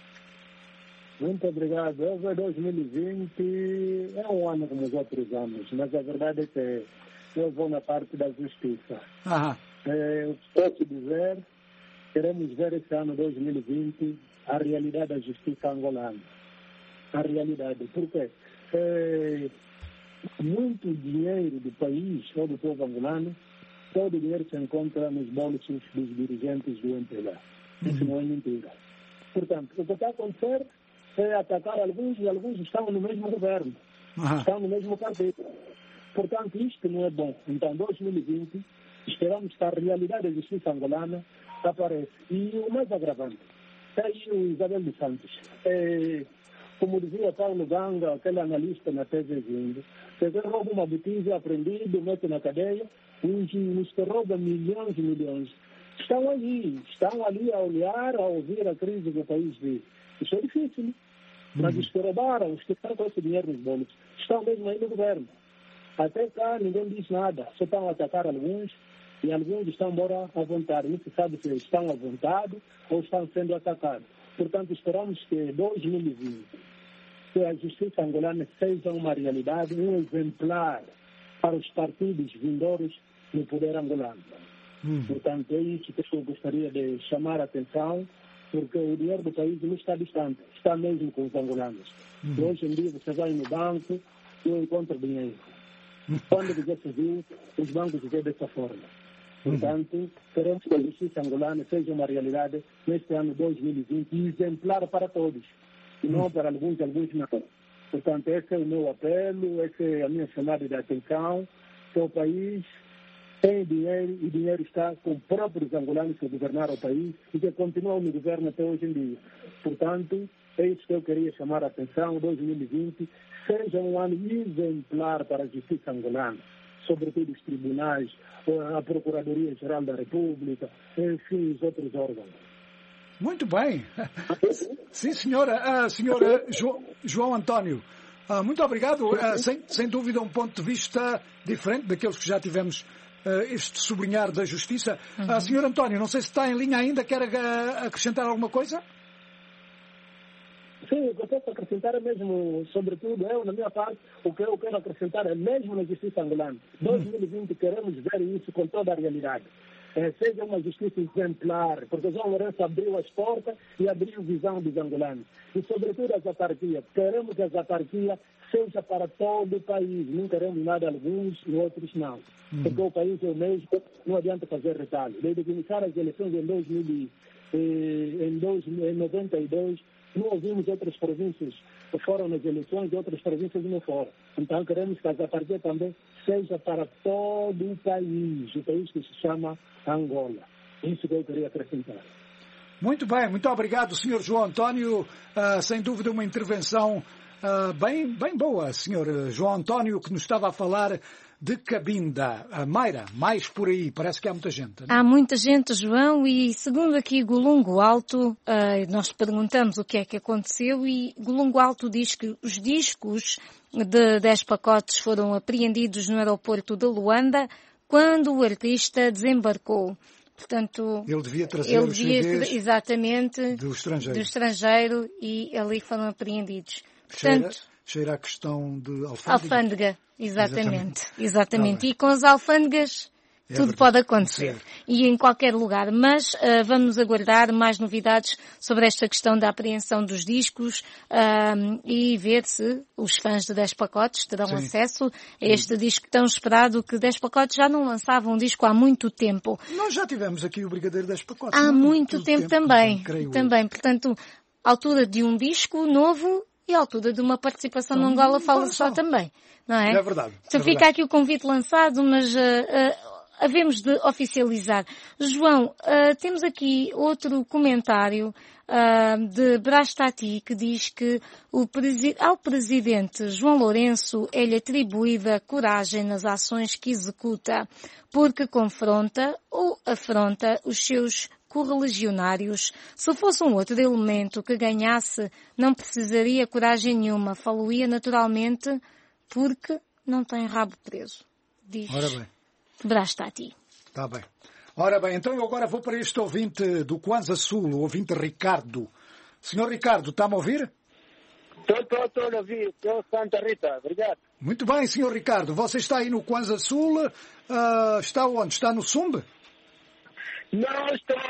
Muito obrigado. Eu vejo dois mil e vinte é um ano como os outros anos, mas a verdade é que eu vou na parte da justiça. Aham. É, eu posso dizer, queremos ver esse ano dois mil e vinte a realidade da justiça angolana. A realidade. Por quê? É, muito dinheiro do país, ou do povo angolano, todo o dinheiro se encontra nos bolsos dos dirigentes do M P L A. Isso não é mentira. Portanto, o que está a acontecer é atacar alguns e alguns estão no mesmo governo, uhum. estão no mesmo partido. Portanto, isto não é bom. Então, dois mil e vinte, esperamos que a realidade da justiça angolana apareça. E o mais agravante, é aí o Isabel dos Santos. É, como dizia Paulo Ganga, aquele analista na T V Vindo, se você rouba uma botija apreendido, mete na cadeia, os, os que roubam milhões e milhões estão ali, estão ali a olhar, a ouvir a crise do país vive. Isso é difícil, né? Mas os que roubaram, os que estão com esse dinheiro nos bolsos, estão mesmo aí no governo. Até cá ninguém diz nada, só estão a atacar alguns e alguns estão embora à vontade. Não se sabe se estão à vontade ou estão sendo atacados. Portanto, esperamos que dois mil e vinte, que a justiça angolana seja uma realidade, um exemplar para os partidos vindouros no poder angolano. Hum. Portanto, é isso que eu gostaria de chamar a atenção, porque o dinheiro do país não está distante, está mesmo com os angolanos. Hum. Hoje em dia você vai no banco e encontra dinheiro. Quando o Guerra Civil, os bancos vêem dessa forma. Portanto, queremos que a justiça angolana seja uma realidade neste ano dois mil e vinte, exemplar para todos, e não para alguns, alguns não. Portanto, esse é o meu apelo, essa é a minha chamada de atenção, que o país tem dinheiro e dinheiro está com próprios angolanos que governaram o país e que continuam no governo até hoje em dia. Portanto, é isso que eu queria chamar a atenção, dois mil e vinte seja um ano exemplar para a justiça angolana, sobretudo os tribunais, a Procuradoria-Geral da República, enfim, os outros órgãos. Muito bem. Sim, senhora. Uh, senhora jo, João António, uh, muito obrigado. Uh, sem, sem dúvida um ponto de vista diferente daqueles que já tivemos uh, este sublinhar da justiça. Uhum. Uh, senhor António, não sei se está em linha ainda, quer uh, acrescentar alguma coisa? Sim, o que eu posso acrescentar é mesmo, sobretudo, eu, na minha parte, o que eu quero acrescentar é mesmo na justiça angolana. dois mil e vinte queremos ver isso com toda a realidade. É, seja uma justiça exemplar, porque João Lourenço abriu as portas e abriu visão dos angolanos. E, sobretudo, as autarquias. Queremos que as autarquias seja para todo o país. Não queremos nada alguns e outros não. Uhum. Porque o país é o mesmo, não adianta fazer retalho. Desde que iniciaram as eleições em, dois mil, eh, em, dois, em noventa e dois, não ouvimos outras províncias que foram nas eleições e outras províncias não foram. Então queremos que a autarquia também seja para todo o país, o país que se chama Angola. Isso que eu queria acrescentar. Muito bem, muito obrigado, senhor João António. Uh, sem dúvida uma intervenção uh, bem, bem boa, senhor João António, que nos estava a falar de Cabinda. Uh, Mayra, mais por aí, parece que há muita gente. Não? Há muita gente, João, e segundo aqui Golungo Alto, uh, nós perguntamos o que é que aconteceu e Golungo Alto diz que os discos de dez pacotes foram apreendidos no aeroporto de Luanda quando o artista desembarcou. Portanto, ele devia trazer ele os devia, C Ds exatamente, do estrangeiro. do estrangeiro e ali foram apreendidos. Cheira, Portanto, cheira a questão de alfândega. Alfândega, exatamente. Exatamente. exatamente. Tá e com as alfândegas é tudo verdade. pode acontecer. Certo. E em qualquer lugar. Mas uh, vamos aguardar mais novidades sobre esta questão da apreensão dos discos uh, e ver se os fãs de dez pacotes terão Sim. acesso a este Sim. disco tão esperado, que dez pacotes já não lançavam um disco há muito tempo. Nós já tivemos aqui o Brigadeiro dez pacotes. Há não? muito tempo, tempo também. Creio também. Portanto, altura de um disco novo e altura de uma participação Não, no Angola Fala não, Só não. também. Não é? É verdade. Então é fica verdade. aqui o convite lançado, mas... Uh, uh, havemos de oficializar. João, uh, temos aqui outro comentário uh, de Brastati que diz que o presi- ao presidente João Lourenço é-lhe atribuída coragem nas ações que executa, porque confronta ou afronta os seus correligionários. Se fosse um outro elemento que ganhasse, não precisaria coragem nenhuma, faloia naturalmente porque não tem rabo preso. Diz. Ora bem. Brastati. Está bem. Ora bem, então eu agora vou para este ouvinte do Kwanza Sul, o ouvinte Ricardo. Senhor Ricardo, está-me a ouvir? Estou, estou, estou a ouvir. Estou Santa Rita. Obrigado. Muito bem, senhor Ricardo. Você está aí no Kwanza Sul. Uh, está onde? Está no Sumbe? Não,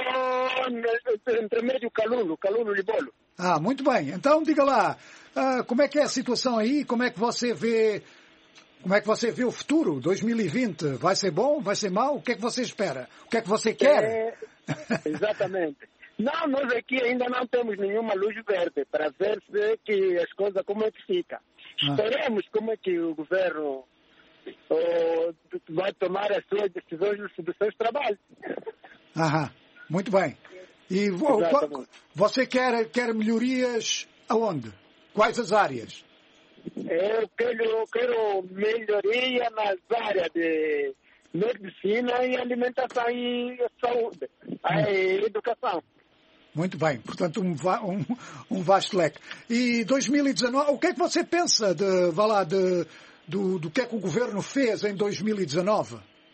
estou entre meio Calulo, Calulo Libolo. Ah, muito bem. Então diga lá, uh, como é que é a situação aí? Como é que você vê... Como é que você vê o futuro? dois mil e vinte vai ser bom? Vai ser mau? O que é que você espera? O que é que você quer? É, exatamente. Não, nós aqui ainda não temos nenhuma luz verde para ver se que as coisas como é que fica. Ah. Esperemos como é que o governo oh, vai tomar as suas decisões dos seus trabalhos. Aham, muito bem. E oh, você quer, quer melhorias aonde? Quais as áreas? Eu quero, eu quero melhoria nas áreas de medicina e alimentação e saúde, a educação. Muito bem, portanto um, um, um vasto leque. E dois mil e dezanove, o que é que você pensa de, vá lá, de, do, do que é que o governo fez em dois mil e dezanove?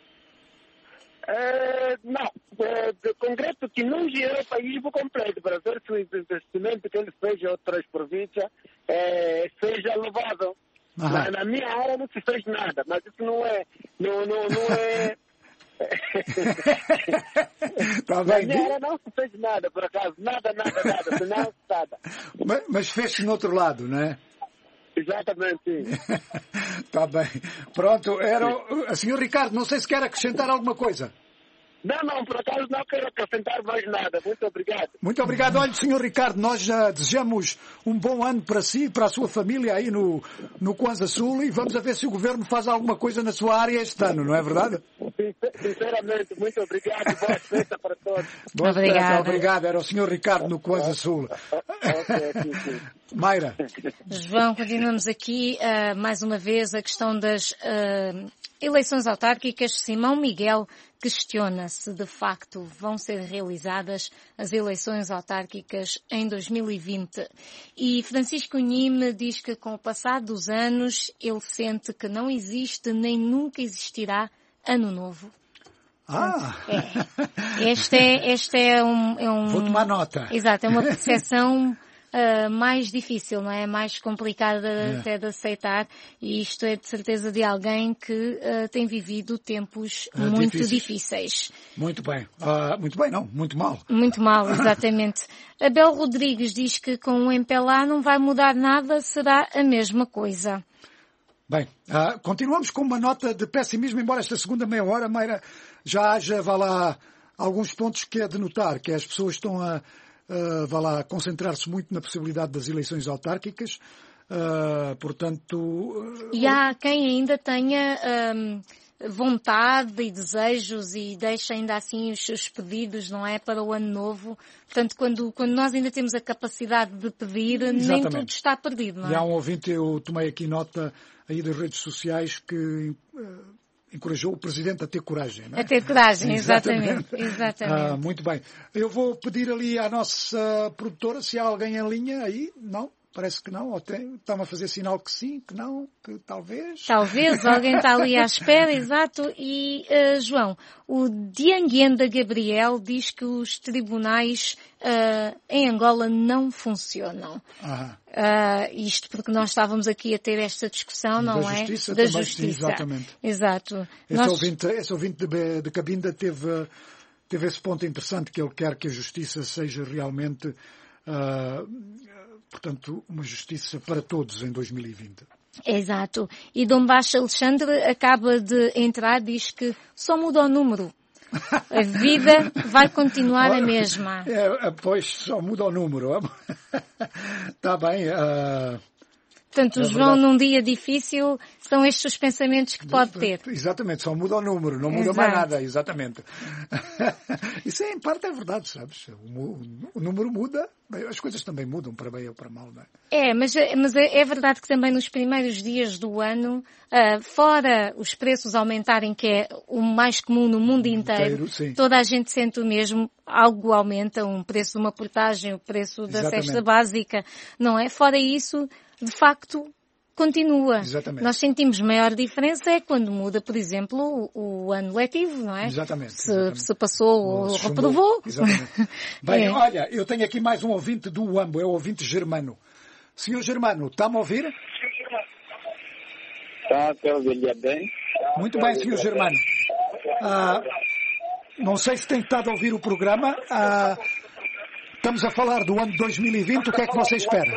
É, não, é, de concreto que não gerou o país por completo, para ver se o investimento que ele fez em outras províncias é, seja louvado. Na, na minha área não se fez nada, mas isso não é, não, não, não é... Tá na bem. minha área não se fez nada, por acaso, nada, nada, nada, senão nada. Mas, mas fez-se no outro lado, não é? Exatamente, sim. Está bem. Pronto, era... senhor Ricardo, não sei se quer acrescentar alguma coisa. Não, não, por acaso não quero acrescentar mais nada. Muito obrigado. Muito obrigado. Olha, senhor Ricardo, nós já desejamos um bom ano para si e para a sua família aí no, no Kwanza Sul e vamos a ver se o governo faz alguma coisa na sua área este ano, não é verdade? Sinceramente, muito obrigado. Boa festa para todos. Boa festa, obrigado. Era o senhor Ricardo no Kwanza Sul. Mayra. João, continuamos aqui uh, mais uma vez a questão das uh, eleições autárquicas. Simão Miguel questiona se de facto vão ser realizadas as eleições autárquicas em dois mil e vinte. E Francisco Nime diz que com o passar dos anos ele sente que não existe nem nunca existirá ano novo. Ah! É. Este é, este é um, é um... Vou tomar nota. Exato, é uma percepção uh, mais difícil, não é? Mais complicada É. até de aceitar, e isto é de certeza de alguém que uh, tem vivido tempos É, muito difíceis. difíceis. Muito bem. Ah, muito bem, não, muito mal. Muito mal, exatamente. Abel Rodrigues diz que com o M P L A não vai mudar nada, será a mesma coisa. Bem, ah, continuamos com uma nota de pessimismo, embora esta segunda meia hora, Meira, já haja, vá lá, alguns pontos que é de notar, que as pessoas estão a, a vá lá, concentrar-se muito na possibilidade das eleições autárquicas, ah, portanto... E há quem ainda tenha hum, vontade e desejos e deixa ainda assim os seus pedidos, não é, para o ano novo. Portanto, quando, quando nós ainda temos a capacidade de pedir, Exatamente. nem tudo está perdido, não é? E há um ouvinte, eu tomei aqui nota aí das redes sociais, que uh, encorajou o Presidente a ter coragem, não é? A ter coragem, exatamente. exatamente. Ah, muito bem. Eu vou pedir ali à nossa produtora se há alguém em linha aí. Não? Parece que não. Ou tem, estão a fazer sinal que sim, que não, que talvez. Talvez, alguém está ali à espera, exato. E, uh, João, o Dianguenda Gabriel diz que os tribunais uh, em Angola não funcionam. Ah. Uh, isto porque nós estávamos aqui a ter esta discussão, não da é? Justiça, Da também, Justiça. sim, exatamente. Exato. Esse, Nós... ouvinte, esse ouvinte de, de Cabinda teve, teve esse ponto interessante, que ele quer que a Justiça seja realmente... Uh, portanto, uma justiça para todos em dois mil e vinte. Exato. E Dom Baixo Alexandre acaba de entrar, diz que só muda o número. A vida vai continuar a mesma. É, pois, só muda o número. Está bem. Uh... Portanto, o é João, verdade. num dia difícil, são estes os pensamentos que pode ter. Exatamente, só muda o número, não muda Exato. mais nada, exatamente. Isso é, em parte é verdade, sabes? O, o número muda, as coisas também mudam para bem ou para mal, não é? É, mas, mas é, é verdade que também nos primeiros dias do ano, uh, fora os preços aumentarem, que é o mais comum no mundo inteiro, inteiro toda a gente sente o mesmo, algo aumenta, um preço de uma portagem, o preço da Exatamente. cesta básica, não é? Fora isso, de facto, continua. Exatamente. Nós sentimos maior diferença é quando muda, por exemplo, o, o ano letivo, não é? Exatamente. Se, exatamente. se passou ou se reprovou. Exatamente. Bem, É. olha, eu tenho aqui mais um ouvinte do Uambo, é o ouvinte Germano. Senhor Germano, está-me a ouvir? Está, está a ouvir bem? Muito bem, senhor Germano. Ah, não sei se tem estado a ouvir o programa. Ah, estamos a falar do ano dois mil e vinte, o que é que você espera?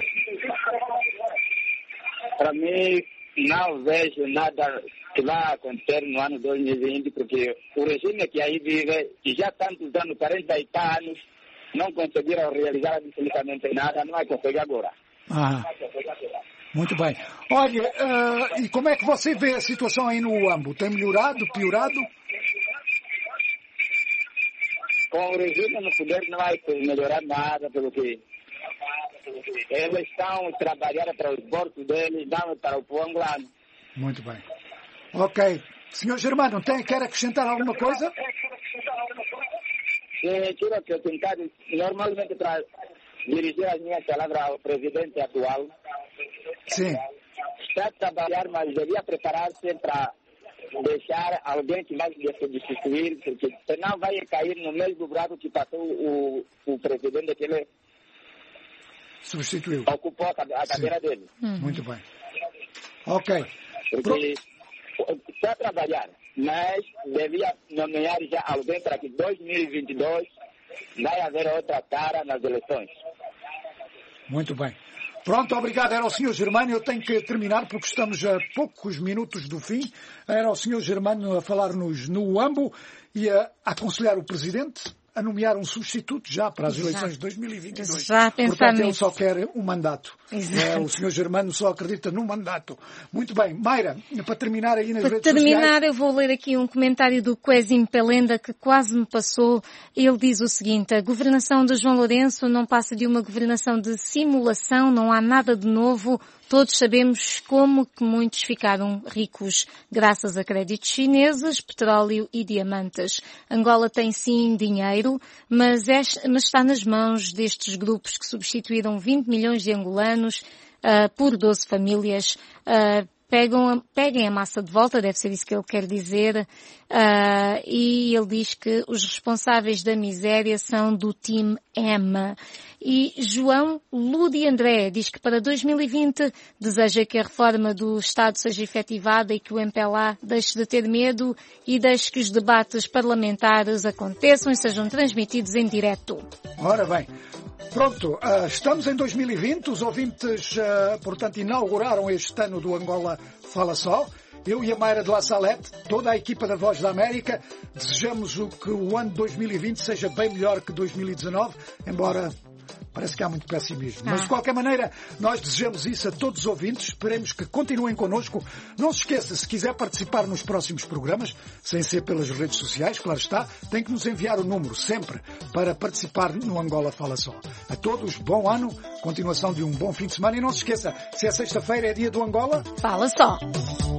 Para mim, não vejo nada que vai acontecer no ano dois mil e vinte, porque o regime que aí vive, que já tantos anos, quarenta e tal anos, não conseguiram realizar absolutamente nada, não vai conseguir agora. Ah, muito bem. Olha, ah, e como é que você vê a situação aí no Uambo? Tem melhorado, piorado? Com o regime no poder não vai melhorar nada, pelo que eles estão trabalhando para os bolsos deles, não para o povo angolano. Muito bem. Ok. Senhor Germano, tem, quer acrescentar alguma coisa? Sim, quero acrescentar, normalmente para dirigir as minhas palavras ao presidente atual. Sim. Está a trabalhar, mas devia preparar-se para deixar alguém que vai se substituir, porque senão vai cair no mesmo buraco que passou o, o presidente que ele substituiu. Ocupou a cadeira Sim. dele. Uhum. Muito bem. Ok. Porque está a trabalhar, mas devia nomear já alguém para que dois mil e vinte e dois vai haver outra cara nas eleições. Muito bem. Pronto, obrigado. Era o senhor Germano. Eu tenho que terminar porque estamos a poucos minutos do fim. Era o senhor Germano a falar-nos no Uambo e a aconselhar o Presidente a nomear um substituto já para as eleições de dois mil e vinte e dois. Já pensar Portanto, ele nisso. só quer um mandato. É, o senhor Germano só acredita num mandato. Muito bem. Mayra, para terminar aí nas Para redes terminar, sociais... eu vou ler aqui um comentário do Quesim Pelenda que quase me passou. Ele diz o seguinte: a governação de João Lourenço não passa de uma governação de simulação, não há nada de novo. Todos sabemos como que muitos ficaram ricos graças a créditos chineses, petróleo e diamantes. Angola tem sim dinheiro, mas, é, mas está nas mãos destes grupos que substituíram vinte milhões de angolanos uh, por doze famílias uh, pegam, peguem a massa de volta, deve ser isso que ele quer dizer, uh, e ele diz que os responsáveis da miséria são do Team M. E João Ludi André diz que para dois mil e vinte deseja que a reforma do Estado seja efetivada e que o M P L A deixe de ter medo e deixe que os debates parlamentares aconteçam e sejam transmitidos em direto. Ora bem, pronto, uh, estamos em dois mil e vinte, os ouvintes, uh, portanto, inauguraram este ano do Angola Fala Só. Eu e a Mayra de La Salette, toda a equipa da Voz da América, desejamos o que o ano dois mil e vinte seja bem melhor que dois mil e dezanove, embora parece que há muito pessimismo. Ah. Mas, de qualquer maneira, nós desejamos isso a todos os ouvintes. Esperemos que continuem connosco. Não se esqueça, se quiser participar nos próximos programas, sem ser pelas redes sociais, claro está, tem que nos enviar o número, sempre, para participar no Angola Fala Só. A todos, bom ano, continuação de um bom fim de semana. E não se esqueça, se é sexta-feira é dia do Angola, Fala Só.